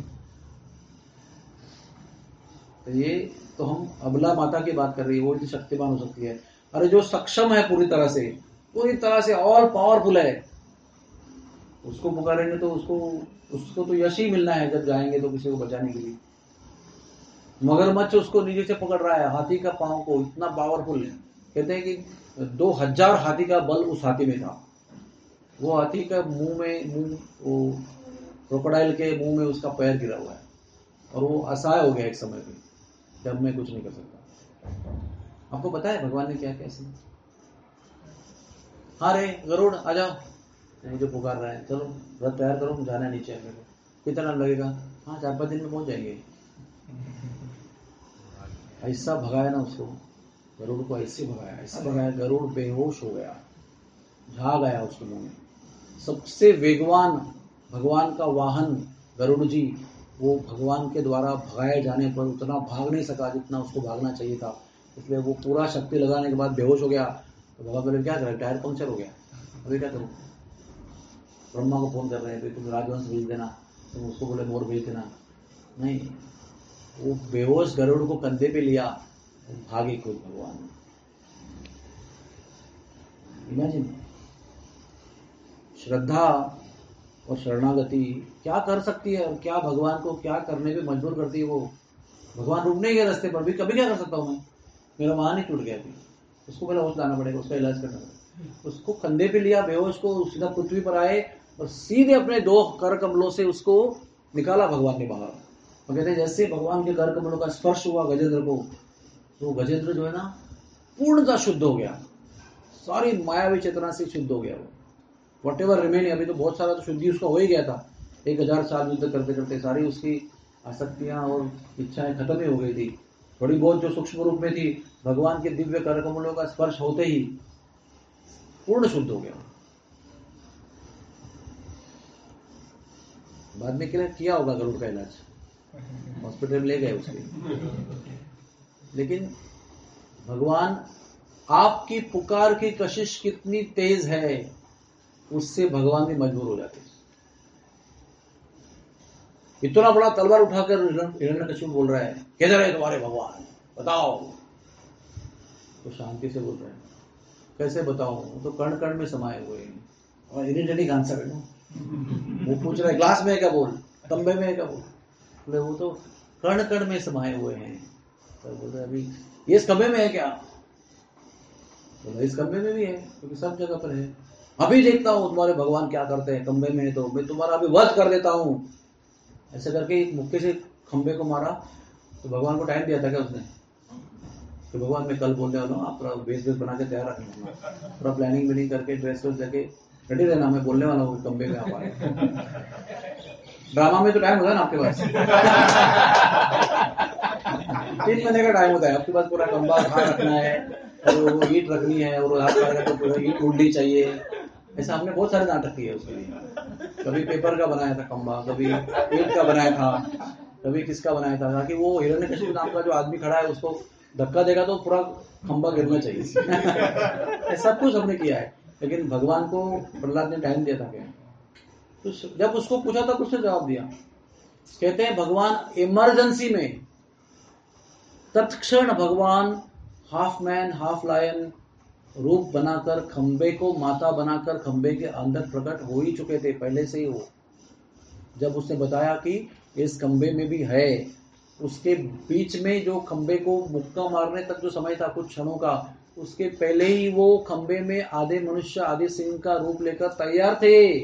तो ये तो हम अबला माता की बात कर रही है, वो इतनी शक्तिमान हो सकती है। अरे जो सक्षम है पूरी तरह से, पूरी तरह से ऑल पावरफुल है, उसको पुकारेंगे तो उसको उसको तो यश ही मिलना है जब जाएंगे तो किसी को बचाने के लिए। मगरमच्छ उसको नीचे से पकड़ रहा है, हाथी का पांव को, इतना पावरफुल है। कहते हैं कि दो हजार हाथी का बल उस हाथी में था। वो हाथी का मुंह में मुंह वो क्रोकोडाइल के मुंह में उसका पैर गिरा हुआ है और वो असहाय हो गया एक समय पे, जब मैं कुछ नहीं कर सकता। आपको पता है भगवान ने क्या कैसे, हाँ रे गरुड़ आ जाओ, मुझे पुकार रहा है, चलो रथ तैयार करो, जाना है नीचे। मेरे को कितना लगेगा, हाँ चार पांच दिन में पहुंच जाएंगे। ऐसा भगाया ना उसको, गरुड़ को ऐसे भगाया, ऐसे भगाया, गरुड़ बेहोश हो गया, झाग आया उसके मुंह में। सबसे वेगवान भगवान का वाहन गरुड़ जी, वो भगवान के द्वारा भगाए जाने पर उतना भाग नहीं सका जितना उसको भागना चाहिए था, इसलिए वो पूरा शक्ति लगाने के बाद बेहोश हो गया। तो भगवान बोले क्या करें, टायर पंक्चर हो गया, अभी क्या करूं। ब्रह्मा को फोन कर रहे हैं, तुम राजवंश भेज देना, तुम उसको बोले मोर भेज देना, नहीं, वो बेहोश गरुड़ को कंधे पे लिया, भागे खुद भगवान। इमेजिन, श्रद्धा और शरणागति क्या कर सकती है और क्या भगवान को क्या करने पे मजबूर करती है। वो भगवान रुकने के रास्ते पर भी कभी क्या कर सकता हूं मैं, मेरा वाहन ही टूट गया थी, उसको पहले होश लाना पड़ेगा, उसका इलाज करना पड़ेगा। उसको कंधे पे लिया बेहोश को, सीधा पृथ्वी पर आए और सीधे अपने दो कर कमलों से उसको निकाला भगवान ने बाहर। और कहते हैं जैसे भगवान के कर कमलों का स्पर्श हुआ गजेंद्र को, तो गजेंद्र जो है ना पूर्णतः शुद्ध हो गया, सारी मायावी चेतना से शुद्ध हो गया वो। वट एवर रिमेनिंग, अभी तो बहुत सारा तो शुद्धि उसका हो ही गया था, एक हजार साल युद्ध करते करते सारी उसकी आसक्तियां और इच्छाएं खत्म ही हो गई थी। थोड़ी बहुत जो सूक्ष्म रूप में थी, भगवान के दिव्य कर कमलों का स्पर्श होते ही पूर्ण शुद्ध हो गया। बाद में क्या किया होगा गरुड़ का इलाज, हॉस्पिटल में ले गए उसके। लेकिन भगवान, आपकी पुकार की कशिश कितनी तेज है, उससे भगवान भी मजबूर हो जाते। इतना बड़ा तलवार उठाकर हिरण्यकशिपु बोल रहा है, किधर है तुम्हारे भगवान, बताओ। तो शांति से बोल रहे हैं, कैसे बताऊं, तो कण कण में समाये हुए हैं। और इरिटेटिंग आंसर है ना, वो पूछ रहा है ग्लास में है क्या, बोल तंबे में है क्या, बोल, वो तो कण कण में समाये हुए हैं। तो बोल रहे अभी ये इस कमरे में है क्या, बोला इस कमरे में भी है, क्योंकि सब जगह पर है। अभी देखता हूँ तुम्हारे भगवान क्या करते हैं, कमरे में है तो मैं तुम्हारा अभी वध कर देता हूँ। ऐसे करके एक मुक्के से खंबे को मारा। तो भगवान को टाइम दिया था क्या उसने, तो भगवान मैं कल बोलने वाला हूँ, आप पूरा बेस बेस बना के तैयार रखना, पूरा प्लानिंग व्लानिंग करके ड्रेस वेस लेके रेडी रहना, मैं बोलने वाला हूँ खंबे में आप आए। ड्रामा में तो टाइम होता है ना आपके पास, तीन महीने का टाइम होता है आपके पास, पूरा खंबा रखना है और वो ईट रखनी है और हाथ लगा तो पूरा ईट ढूंढनी चाहिए। ऐसा हमने बहुत सारे नाटक किए उसके लिए। कभी पेपर का बनाया था खंबा, कभी ईट का बनाया था, कभी किसका बनाया था, ताकि वो हिरण्यकशिपु नाम का जो आदमी खड़ा है उसको धक्का देगा तो पूरा खंबा गिरना चाहिए। सब कुछ हमने किया है। लेकिन भगवान को प्रहलाद ने टाइम दिया था क्या, तो जब उसको पूछा था उसने जवाब दिया। कहते हैं भगवान इमरजेंसी में तत्क्षण भगवान हाफ मैन हाफ लायन रूप बनाकर खंबे को माता बनाकर खंबे के अंदर प्रकट हो ही चुके थे पहले से ही। वो जब उसने बताया कि इस खंबे में भी है, उसके बीच में जो खंबे को मुक्का मारने तक जो समय था कुछ क्षणों का, उसके पहले ही वो खंबे में आधे मनुष्य आधे सिंह का रूप लेकर तैयार थे।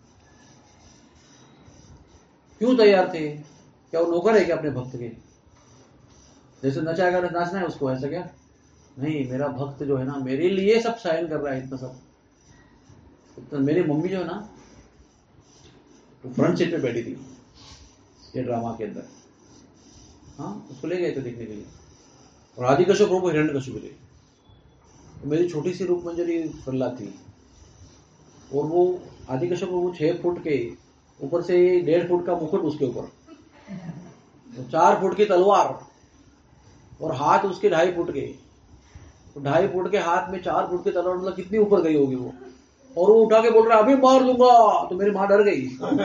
क्यों तैयार थे, क्या वो नौकर है क्या अपने भक्त के, जैसे नचाएगा नाचना है उसको, ऐसा क्या, नहीं, मेरा भक्त जो है ना मेरे लिए सब साइन कर रहा है, इतना सब। तो मेरी मम्मी जो है ना तो फ्रंट सीट पे बैठी थी ये ड्रामा के अंदर। हाँ, उसको ले गए थे देखने के लिए। और आदिकश्यप प्रभु हिरण्यकश्यप थे। तो मेरी छोटी सी रूप मंजरी प्रहलाद थी, और वो आदिकश्यप प्रभु छह फुट के ऊपर से डेढ़ फुट का मुकुट उसके ऊपर, तो चार फुट की तलवार, और हाथ उसके ढाई फुट के। तो ढाई फुट के हाथ में चार फुट की तलवार, मतलब कितनी ऊपर गई होगी वो। और वो उठा के बोल रहा है अभी मार दूंगा। तो मेरी माँ डर गई।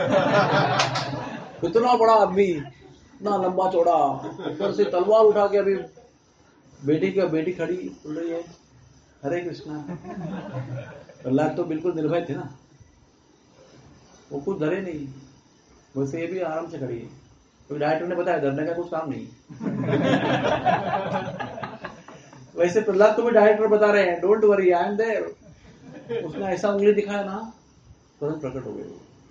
इतना बड़ा आदमी, इतना लंबा चौड़ा, ऊपर से तलवार उठा के, अभी बेटी का बेटी खड़ी बोल रही है हरे कृष्णा। प्रहलाद तो बिल्कुल निर्भय थे ना, वो कुछ डरे नहीं। वैसे ये भी आराम से खड़ी है, तो डायरेक्टर ने बताया डरने का कुछ काम नहीं। वैसे प्रहलाद को भी डायरेक्टर बता रहे हैं don't worry I am there. उसने ऐसा उंगली दिखाया ना, तुरंत प्रकट हो गए,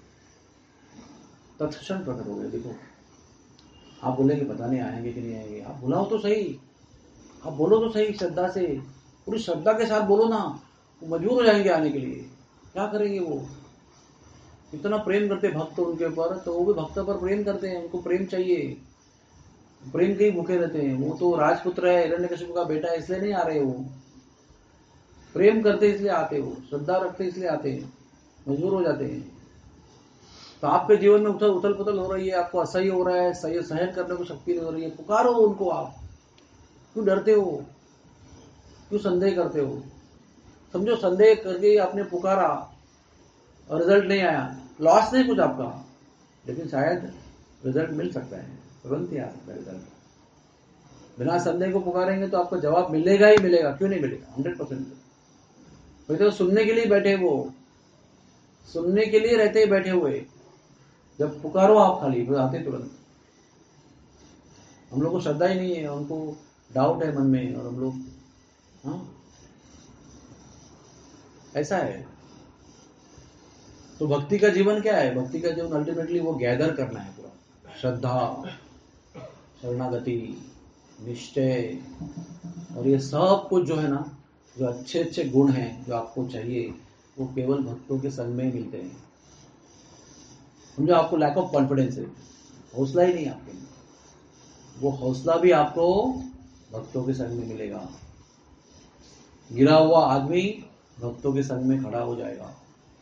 तत्क्षण प्रकट हो गए। देखो, आप बोलेंगे पता नहीं आएंगे कि नहीं आएंगे, आप बुलाओ तो सही, आप बोलो तो सही श्रद्धा से, पूरी श्रद्धा के साथ बोलो ना, वो मजबूर हो जाएंगे आने के लिए। क्या करेंगे वो, इतना प्रेम करते भक्त उनके ऊपर, तो वो भी भक्त पर प्रेम करते हैं, उनको प्रेम चाहिए, प्रेम के ही भूखे रहते हैं। वो तो राजपुत्र है, हिरण्यकशिपु का बेटा है, इसलिए नहीं आ रहे, वो प्रेम करते इसलिए आते, वो श्रद्धा रखते इसलिए आते हैं, मजबूर हो जाते हैं। तो आपके जीवन में उथल उथल पुथल हो रही है, आपको असह्य हो रहा है, सही सहन करने को शक्ति नहीं हो रही है, पुकारो उनको। आप क्यों डरते हो, क्यों संदेह करते हो? समझो संदेह करके आपने पुकारा और रिजल्ट नहीं आया, लॉस नहीं कुछ आपका, लेकिन शायद रिजल्ट मिल सकता है, तुरंत ही आ सकता है रिजल्ट। बिना संदेह को पुकारेंगे तो आपको जवाब मिलेगा ही मिलेगा, क्यों नहीं मिलेगा? Hundred percent. तो सुनने के लिए बैठे, वो सुनने के लिए रहते ही बैठे हुए। जब पुकारो आप खाली, वो आते तुरंत। हम लोग को श्रद्धा ही नहीं है, उनको डाउट है मन में, और हम लोग हाँ ऐसा है। तो भक्ति का जीवन क्या है? भक्ति का जीवन अल्टीमेटली वो गैदर करना है पूरा, श्रद्धा, शरणागति, निश्चय, और ये सब कुछ जो है ना, जो अच्छे अच्छे गुण हैं जो आपको चाहिए, वो केवल भक्तों के संग में मिलते हैं। समझो आपको लैक ऑफ कॉन्फिडेंस है, हौसला ही नहीं आपके में, वो हौसला भी आपको भक्तों के संग में मिलेगा। गिरा हुआ आदमी भक्तों के संग में खड़ा हो जाएगा,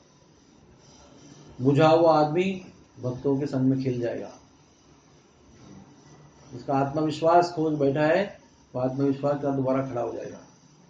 बुझा हुआ आदमी भक्तों के संग में खिल जाएगा। जिसका आत्मविश्वास खोज बैठा है, वो आत्मविश्वास का दोबारा खड़ा हो जाएगा।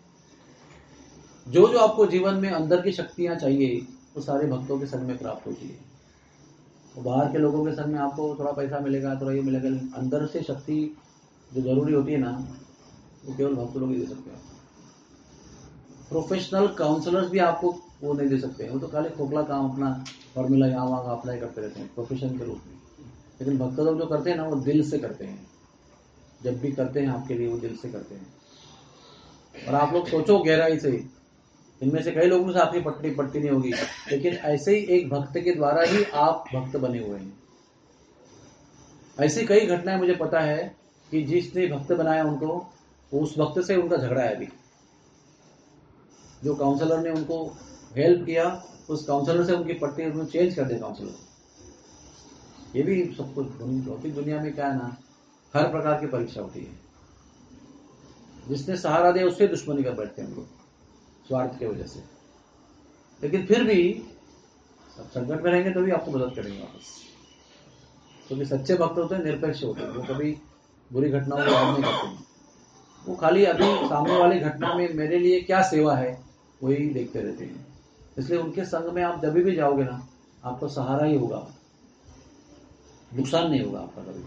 जो जो आपको जीवन में अंदर की शक्तियां चाहिए, वो सारे भक्तों के संग में प्राप्त होती है। तो बाहर के लोगों के संग में आपको थोड़ा पैसा मिलेगा, थोड़ा ये मिलेगा, लेकिन अंदर से शक्ति जो जरूरी होती है ना, वो केवल भक्त लोग ही दे सकते हैं। प्रोफेशनल काउंसलर्स भी आपको वो नहीं दे सकते हैं, वो तो खाली खोखला काम, अपना फॉर्मूला यहाँ वहाँ अप्लाई करते रहते हैं प्रोफेशन के रूप में। लेकिन भक्त लोग जो करते हैं ना, वो दिल से करते हैं। जब भी करते हैं आपके लिए, वो दिल से करते हैं। और आप लोग सोचो गहराई से, इनमें से कई लोगों से आपकी पट्टी पट्टी नहीं होगी, लेकिन ऐसे ही एक भक्त के द्वारा ही आप भक्त बने हुए हैं। ऐसी कई घटनाएं मुझे पता है कि जिसने भक्त बनाया उनको, उस भक्त से उनका झगड़ा है। अभी जो काउंसलर ने उनको हेल्प किया, उस काउंसलर से उनकी पट्टी उन्होंने चेंज कर दिया काउंसलर। ये भी सब कुछ भौतिक दुनिया में क्या है ना, हर प्रकार की परीक्षा होती है। जिसने सहारा दिया उससे दुश्मनी कर बैठते हैं हम लोग, स्वार्थ की वजह से। लेकिन फिर भी सब संकट में रहेंगे तो भी आपको मदद करेंगे वापस, क्योंकि तो सच्चे भक्त होते हैं, निरपेक्ष होते हैं, वो कभी बुरी घटनाओं को याद नहीं करते हैं। वो खाली अभी सामने वाली घटना में मेरे लिए क्या सेवा है, वही देखते रहते हैं। इसलिए उनके संग में आप जब भी जाओगे ना, आपको सहारा ही होगा, नुकसान नहीं होगा आपका कभी।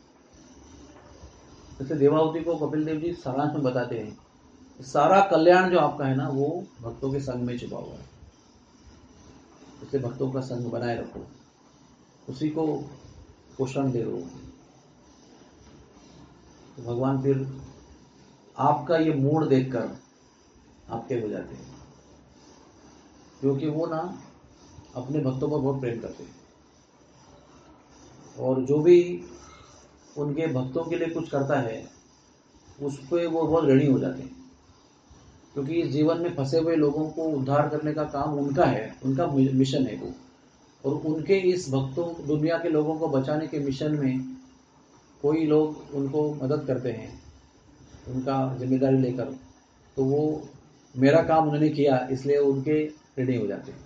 जैसे देवाहुति को कपिल देव जी सारांश में बताते हैं, सारा कल्याण जो आपका है ना, वो भक्तों के संग में छुपा हुआ है। इसलिए भक्तों का संग बनाए रखो, उसी को पोषण दे दो, तो भगवान फिर आपका ये मूड देखकर आपके हो जाते हैं। क्योंकि वो ना अपने भक्तों पर बहुत प्रेम करते हैं, और जो भी उनके भक्तों के लिए कुछ करता है, उस पर वो बहुत ऋणी हो जाते हैं। क्योंकि इस जीवन में फंसे हुए लोगों को उद्धार करने का काम उनका है, उनका मिशन है वो। और उनके इस भक्तों, दुनिया के लोगों को बचाने के मिशन में कोई लोग उनको मदद करते हैं उनका जिम्मेदारी लेकर, तो वो मेरा काम उन्होंने किया इसलिए उनके ऋणी हो जाते हैं।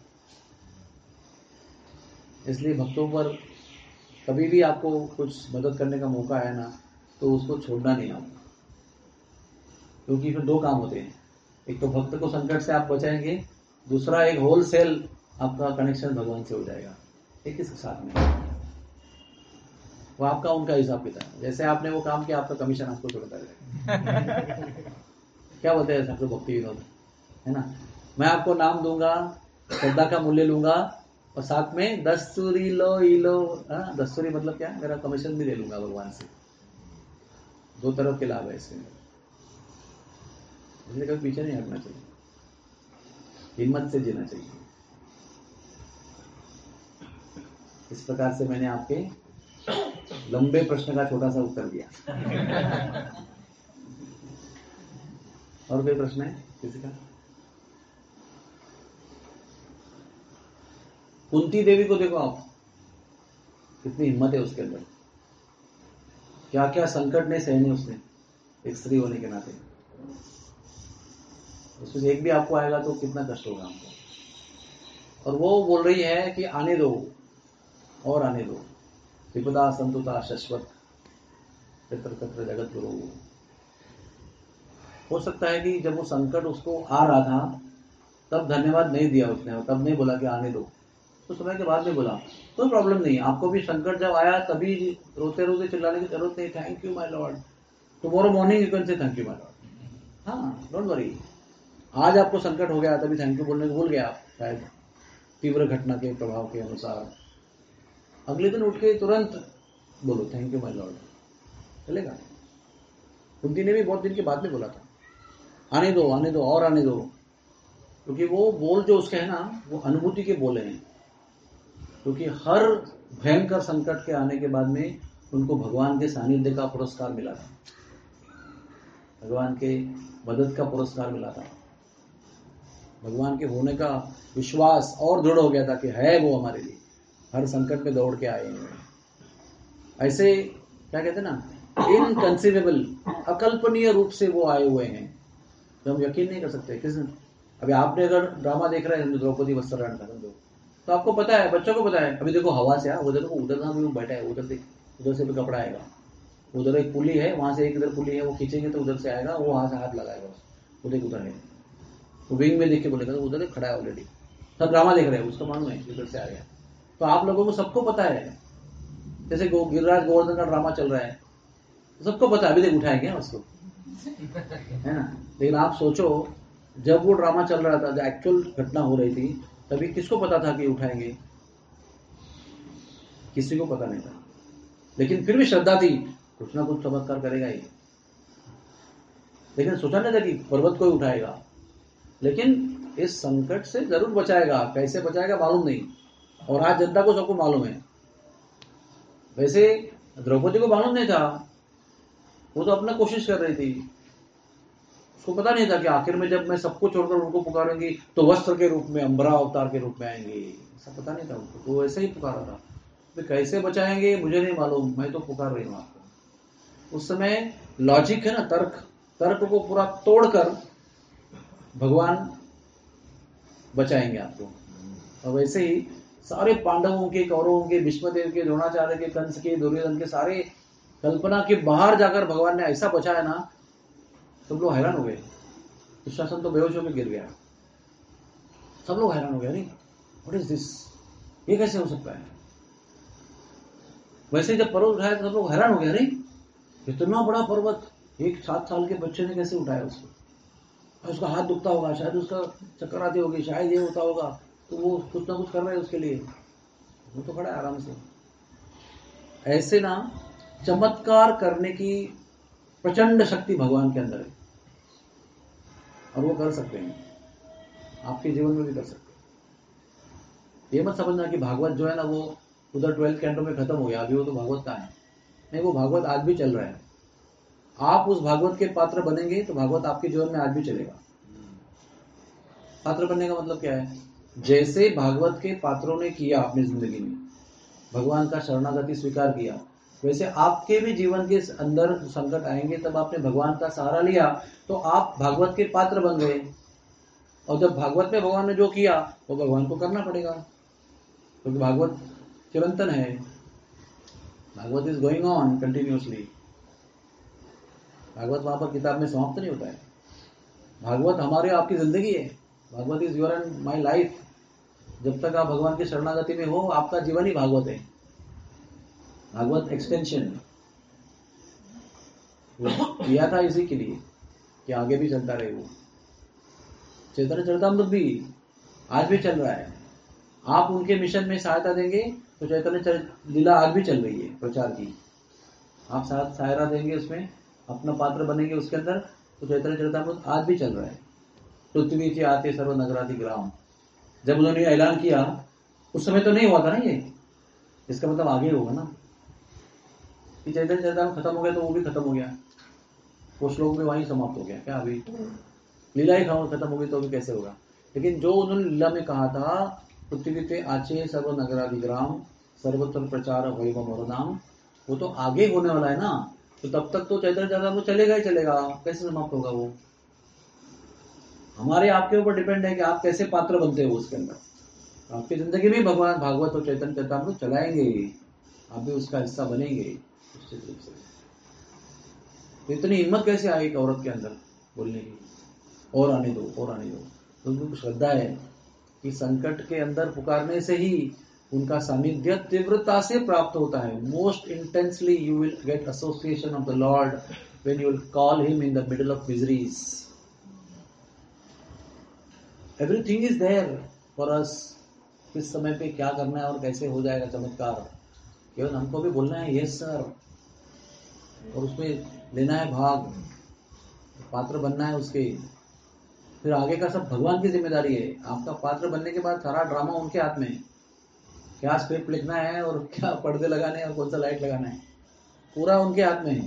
इसलिए भक्तों पर कभी भी आपको कुछ मदद करने का मौका आया ना, तो उसको छोड़ना नहीं आपको, क्योंकि फिर दो काम होते हैं। एक तो भक्त को संकट से आप बचाएंगे, दूसरा एक होलसेल आपका कनेक्शन भगवान से हो जाएगा एक ही साथ में। वो आपका उनका हिसाब किताब है। जैसे आपने वो काम किया, आपका कमीशन आपको छोड़ता रहेगा। क्या बोलते हैं सब लोग भक्ति विनोद, है ना। मैं आपको नाम दूंगा, श्रद्धा का मूल्य लूंगा और साथ में दस्तूरी लो ई लो। हाँ, दस्तूरी मतलब क्या, मेरा कमीशन भी ले लूंगा भगवान से। दो तरफ के लाभ है इसमें, इसलिए कभी पीछे नहीं हटना चाहिए, हिम्मत से जीना चाहिए। इस प्रकार से मैंने आपके लंबे प्रश्न का छोटा सा उत्तर दिया। और कोई प्रश्न है किसी का? कुंती देवी को देखो आप, कितनी हिम्मत है उसके अंदर, क्या क्या संकट नहीं सहने उसने एक स्त्री होने के नाते। उसमें एक भी आपको आएगा तो कितना कष्ट होगा आपको। और वो बोल रही है कि आने दो और आने दो, विपदा संतुता शाश्वत तत्र तत्र जगत गुरु। हो सकता है कि जब वो संकट उसको आ रहा था तब धन्यवाद नहीं दिया उसने, तब नहीं बोला कि आने दो, तो समय के बाद में बोला कोई प्रॉब्लम नहीं। आपको भी संकट जब आया तभी रोते रोते चिल्लाने की जरूरत नहीं, thank you my lord, tomorrow morning you can say thank you my lord. हाँ, डोंट वरी। आज आपको संकट हो गया तभी थैंक यू बोलने को भूल गया आप, शायद तीव्र घटना के प्रभाव के अनुसार। अगले दिन उठ के तुरंत बोलो थैंक यू माय लॉर्ड, चलेगा। कुंती ने भी बहुत दिन के बाद में बोला था आने दो आने दो और आने दो, क्योंकि वो बोल जो उसके है ना, वो अनुभूति के बोले हैं। क्योंकि हर भयंकर संकट के आने के बाद में उनको भगवान के सानिध्य का पुरस्कार मिला था, भगवान के मदद का पुरस्कार मिला था, भगवान के होने का विश्वास और दृढ़ हो गया था कि है वो हमारे लिए, हर संकट में दौड़ के आए हैं। ऐसे क्या कहते हैं ना, इनकंसीवेबल, अकल्पनीय रूप से वो आए हुए हैं तो हम यकीन नहीं कर सकते। किस अभी आपने अगर ड्रामा देख रहे हैं द्रौपदी वस्त्राहरण का, समझो तो आपको पता है, बच्चों को पता है, अभी देखो हवा से उधर देखो, उधर ना भी बैठा है, उधर से उधर से भी कपड़ा आएगा, उधर एक पुली है, वहां से एक इधर पुली है, वो खींचेंगे तो उधर से आएगा, वो वहां से हाथ लगाएगा, उधर उधर है, वो विंग में देख के बोलेगा तो उधर खड़ा है ऑलरेडी। सब ड्रामा देख रहे हैं, उसको मालूम है उधर से आएगा। तो आप लोगों को सबको पता है, जैसे गिरिराज गोवर्धन का ड्रामा चल रहा है, सबको पता है, अभी देख उठाएंगे उसको, है ना। लेकिन आप सोचो जब वो ड्रामा चल रहा था, जब एक्चुअल घटना हो रही थी, तभी किसको पता था कि उठाएंगे? किसी को पता नहीं था, लेकिन फिर भी श्रद्धा थी, कुछ ना कुछ चमत्कार करेगा ही। लेकिन सोचा नहीं था कि पर्वत को ही उठाएगा, लेकिन इस संकट से जरूर बचाएगा। कैसे बचाएगा मालूम नहीं, और आज जनता को सबको मालूम है। वैसे द्रौपदी को मालूम नहीं था, वो तो अपना कोशिश कर रही थी, उसको पता नहीं था कि आखिर में जब मैं सबको छोड़कर उनको पुकारूंगी तो वस्त्र के रूप में, अंबरा अवतार के रूप में आएंगे, ऐसा पता नहीं था उनको। तो ऐसे ही पुकारा था, तो कैसे बचाएंगे मुझे नहीं मालूम, मैं तो पुकार रही हूँ आपको। उस समय लॉजिक है ना, तर्क, तर्क को पूरा तोड़कर भगवान बचाएंगे आपको। और वैसे ही सारे पांडवों के, कौरवों के, भीष्मदेव के, द्रोणाचार्य के, कंस के, दुर्योधन के, सारे कल्पना के बाहर जाकर भगवान ने ऐसा बचाया ना, सब लोग हैरान हो गए। दुशासन तो बेहोश होकर गिर गया, सब लोग हैरान हो गए, नहीं व्हाट इज दिस, ये कैसे हो सकता है। वैसे जब पर्वत उठाया तो सब लोग हैरान हो गए, नहीं इतना बड़ा पर्वत एक सात साल के बच्चे ने कैसे उठाया उसको, और उसका हाथ दुखता होगा, शायद उसका चक्कर आती होगी, शायद ये होता होगा, तो वो कुछ ना कुछ कर रहे हैं उसके लिए, वो तो खड़ा है आराम से। ऐसे ना चमत्कार करने की प्रचंड शक्ति भगवान के अंदर है, और वो कर सकते हैं, आपके जीवन में भी कर सकते हैं। ये मत समझना कि भागवत जो है ना वो उधर ट्वेल्थ कैंटो में खत्म हो गया, अभी वो तो भागवत का है, नहीं, वो भागवत आज भी चल रहा है। आप उस भागवत के पात्र बनेंगे तो भागवत आपके जीवन में आज भी चलेगा। पात्र बनने का मतलब क्या है? जैसे भागवत के पात्रों ने किया अपनी जिंदगी में, भगवान का शरणागति स्वीकार किया, वैसे आपके भी जीवन के अंदर संकट आएंगे, तब आपने भगवान का सहारा लिया तो आप भागवत के पात्र बन गए। और जब भागवत में भगवान ने जो किया वो भगवान को करना पड़ेगा, क्योंकि तो भागवत चिरंतन है, Bhagavat is going on continuously. Bhagavat वहां पर किताब में समाप्त नहीं होता है। भागवत हमारे आपकी जिंदगी है, Bhagavat is your and my life. जब तक आप भगवान की शरणागति में हो, आपका जीवन ही भागवत है। भागवत एक्सटेंशन किया था इसी के लिए कि आगे भी चलता रहे। वो चैतन्य चरितामृत भी आज भी चल रहा है। आप उनके मिशन में सहायता देंगे तो चैतन्य चरित लीला आज भी चल रही है प्रचार की। आप साथ सहायता देंगे, उसमें अपना पात्र बनेंगे उसके अंदर, तो चैतन्य चरितामृत आज भी चल रहा है। पृथ्वी चे आते सर्व नगराति ग्राम, जब उन्होंने ऐलान किया उस समय तो नहीं हुआ था ना ये, इसका मतलब आगे होगा ना कि चैतन्य चरितामृत खत्म हो गया तो वो भी खत्म हो गया, वो श्लोक में वहीं समाप्त हो गया क्या? अभी लीला ही खत्म हो गई तो अभी कैसे होगा? लेकिन जो उन्होंने लीला में कहा था, पृथ्वी पे आचे सर्व नगरादि ग्राम सर्वत्र प्रचार वैभव और नाम, वो तो आगे होने वाला है ना। तो तब तक तो चैतन्य चरितामृत चलेगा ही चलेगा, कैसे समाप्त होगा वो? हमारे आपके ऊपर डिपेंड है कि आप कैसे पात्र बनते हो उसके अंदर। आपकी जिंदगी में भगवान भागवत और चैतन्य चरितामृत चलाएंगे, आप भी उसका हिस्सा बनेंगे निश्चित रूप से। तो इतनी हिम्मत कैसे आई एक औरत के अंदर बोलने की, और आने दो और आने दो? तो उनको श्रद्धा है कि संकट के अंदर पुकारने से ही उनका सानिध्य तीव्रता से प्राप्त होता है। Most intensely you will get association of the lord when you will call him in the middle of miseries. Everything is there for us. किस समय पे क्या करना है और कैसे हो जाएगा चमत्कार, केवल हमको भी बोलना है यस सर, और उसमें लेना है भाग, पात्र बनना है उसके। फिर आगे का सब भगवान की जिम्मेदारी है। आपका पात्र बनने के बाद सारा ड्रामा उनके हाथ में, क्या स्क्रिप्ट लिखना है और क्या पर्दे लगाने हैं और कौन सा लाइट लगाना है, पूरा उनके हाथ में है।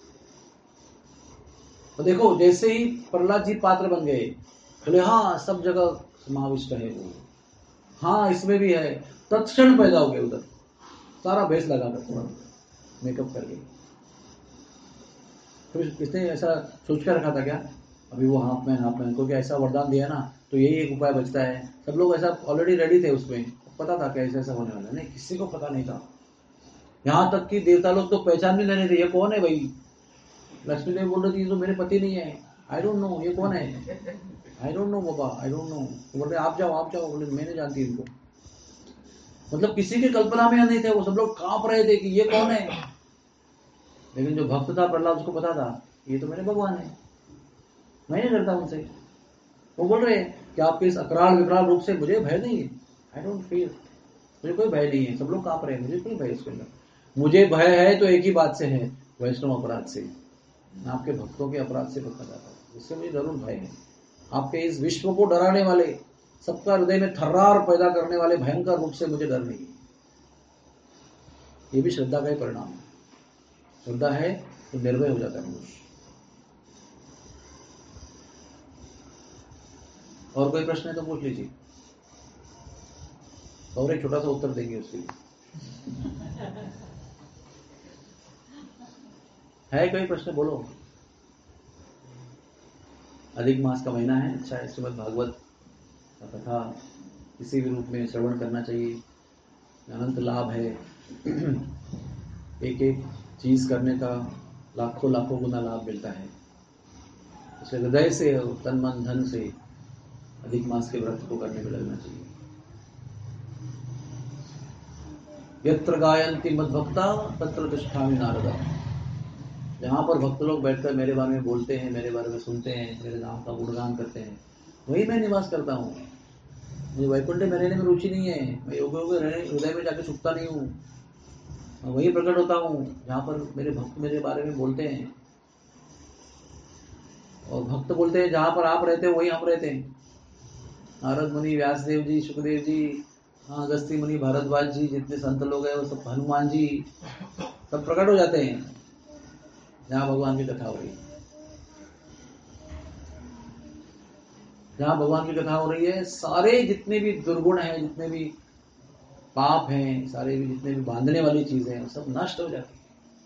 तो देखो, जैसे ही प्रहलाद जी पात्र बन गए, बोले हाँ सब जगह समाविष्ट है वो, हाँ इसमें भी है, तत्क्षण पैदा हो गए उधर, सारा भेष लगाकर तुरंत मेकअप करके। तो इसने ऐसा सोच कर रखा था क्या अभी वो हाफ मैन हाफ मैन को क्या ऐसा वरदान दिया ना तो यही एक उपाय बचता है? सब लोग ऐसा ऑलरेडी रेडी थे, उसमें पता था कैसे ऐसा होने वाला, नहीं किसी को पता नहीं था। यहाँ तक कि देवता लोग तो पहचान भी नहीं रहे थे, ये कौन है भाई? लक्ष्मी देवी बोल रही थी तो मेरे पति नहीं है, आई डोंट नो ये कौन है, आई डोंट नो बाबा, आई डोंट नो। तो बोल रहे आप जाओ आप जाओ, बोले मैंने जानती इनको। मतलब किसी की कल्पना में नहीं थे, वो सब लोग कांप रहे थे कि ये कौन है। लेकिन जो भक्त था प्रहलाद, उसको पता था ये तो मेरे भगवान है, मैं नहीं डरता उनसे। वो बोल रहे कि आपके इस अकराल विकराल रूप से मुझे भय नहीं है, आई डोंट फील, मुझे कोई भय नहीं है। सब लोग कांप रहे हैं, मुझे कोई भय इसके अंदर। मुझे भय है तो एक ही बात से है, वैष्णव अपराध से, आपके भक्तों के अपराध से भक्ता जाता है, उससे मुझे जरूर भय है। आपके इस विश्व को डराने वाले, सबका हृदय में थर्रार पैदा करने वाले भयंकर रूप से मुझे डर नहीं है। ये भी श्रद्धा का ही परिणाम है। श्रद्धा है तो निर्भय हो जाता है मनुष्य। और कोई प्रश्न है तो पूछ लीजिए, और एक छोटा सा उत्तर देंगे उसके लिए। है कोई प्रश्न? बोलो। अधिक मास का महीना है, अच्छा है, श्रीमद् भागवत का कथा किसी भी रूप में श्रवण करना चाहिए, अनंत लाभ है। एक एक चीज करने का लाखों लाखों गुना लाभ मिलता है। इसलिए हृदय से, तन मन धन से अधिक मास के व्रत को करने में लगना चाहिए। यत्र गायन्ति मद्भक्ता तत्र तिष्ठामि नारदा। जहां पर भक्त लोग बैठकर मेरे बारे में बोलते हैं, मेरे बारे में सुनते हैं, मेरे नाम का गुणगान करते हैं, वही मैं निवास करता हूँ। मुझे वैकुंठ में रहने में रुचि नहीं है, मैं योग योग हृदय में जाके छुपता नहीं हूँ, मैं वही प्रकट होता हूँ जहां पर मेरे भक्त मेरे बारे में बोलते हैं। और भक्त बोलते हैं जहां पर आप रहते हो वही हम रहते हैं। नारद मुनि, व्यासदेव जी, सुखदेव जी, अगस्त्य मुनि, भारद्वाज जी, जितने संत लोग हैं वो सब, हनुमान जी, सब प्रकट हो जाते हैं जहां भगवान की कथा हो रही। जहां भगवान की कथा हो रही है, सारे जितने भी दुर्गुण हैं, जितने भी पाप हैं, सारे भी जितने भी बांधने वाली चीजें हैं, सब नष्ट हो जाती है।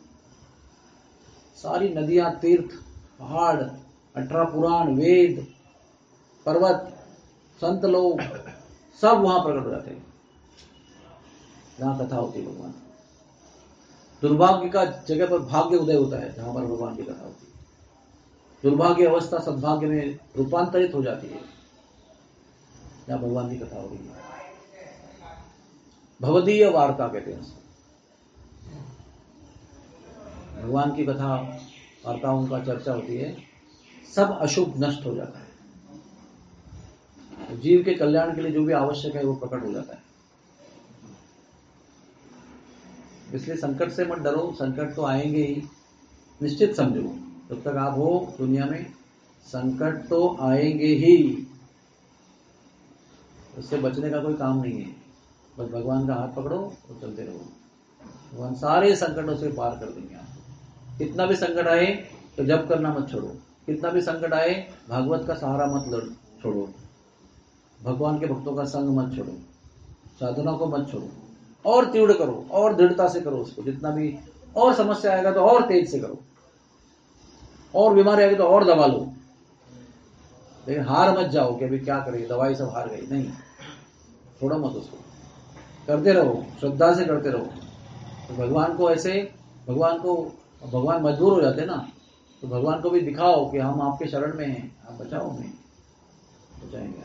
सारी नदियां, तीर्थ, पहाड़, अठारह पुराण, वेद, पर्वत, संत लोग सब वहां प्रकट हो जाते हैं जहां कथा होती है भगवान। दुर्भाग्य का जगह पर भाग्य उदय होता है जहां पर भगवान की कथा होती है। दुर्भाग्य अवस्था सद्भाग्य में रूपांतरित हो जाती है जहां भगवान की कथा हो रही है। भवदीय वार्ता कहते हैं। भगवान की कथा वार्ताओं का चर्चा होती है, सब अशुभ नष्ट हो जाता है। जीव के कल्याण के लिए जो भी आवश्यक है वो प्रकट हो जाता है। इसलिए संकट से मत डरो, संकट तो आएंगे ही, निश्चित समझो। जब तक आप हो दुनिया में संकट तो आएंगे ही, उससे बचने का कोई काम नहीं है। बस भगवान का हाथ पकड़ो और चलते रहो, भगवान सारे संकटों से पार कर देंगे आपको। कितना भी संकट आए तो जप करना मत छोड़ो, कितना भी संकट आए भागवत का सहारा मत लड़ छोड़ो, भगवान के भक्तों का संग मत छोड़ो, साधना को मत छोड़ो, और तीव्र करो और दृढ़ता से करो उसको। जितना भी और समस्या आएगा तो और तेज से करो, और बीमारी आएगी तो और दबा लो, लेकिन हार मत जाओ कि अभी क्या करें, दवाई सब हार गई। नहीं, छोड़ो मत उसको, करते रहो, श्रद्धा से करते रहो। तो भगवान को ऐसे, भगवान को भगवान मजबूर हो जाते ना, तो भगवान को भी दिखाओ कि हम आपके शरण में हैं, आप बचाओ हमें, बचाएंगे।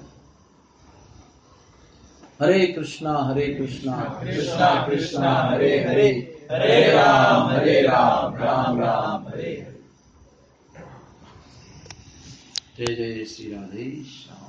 हरे कृष्णा हरे कृष्णा कृष्णा कृष्णा हरे हरे, हरे राम हरे राम, राम राम हरे हरे। जय जय श्री राधे श्याम।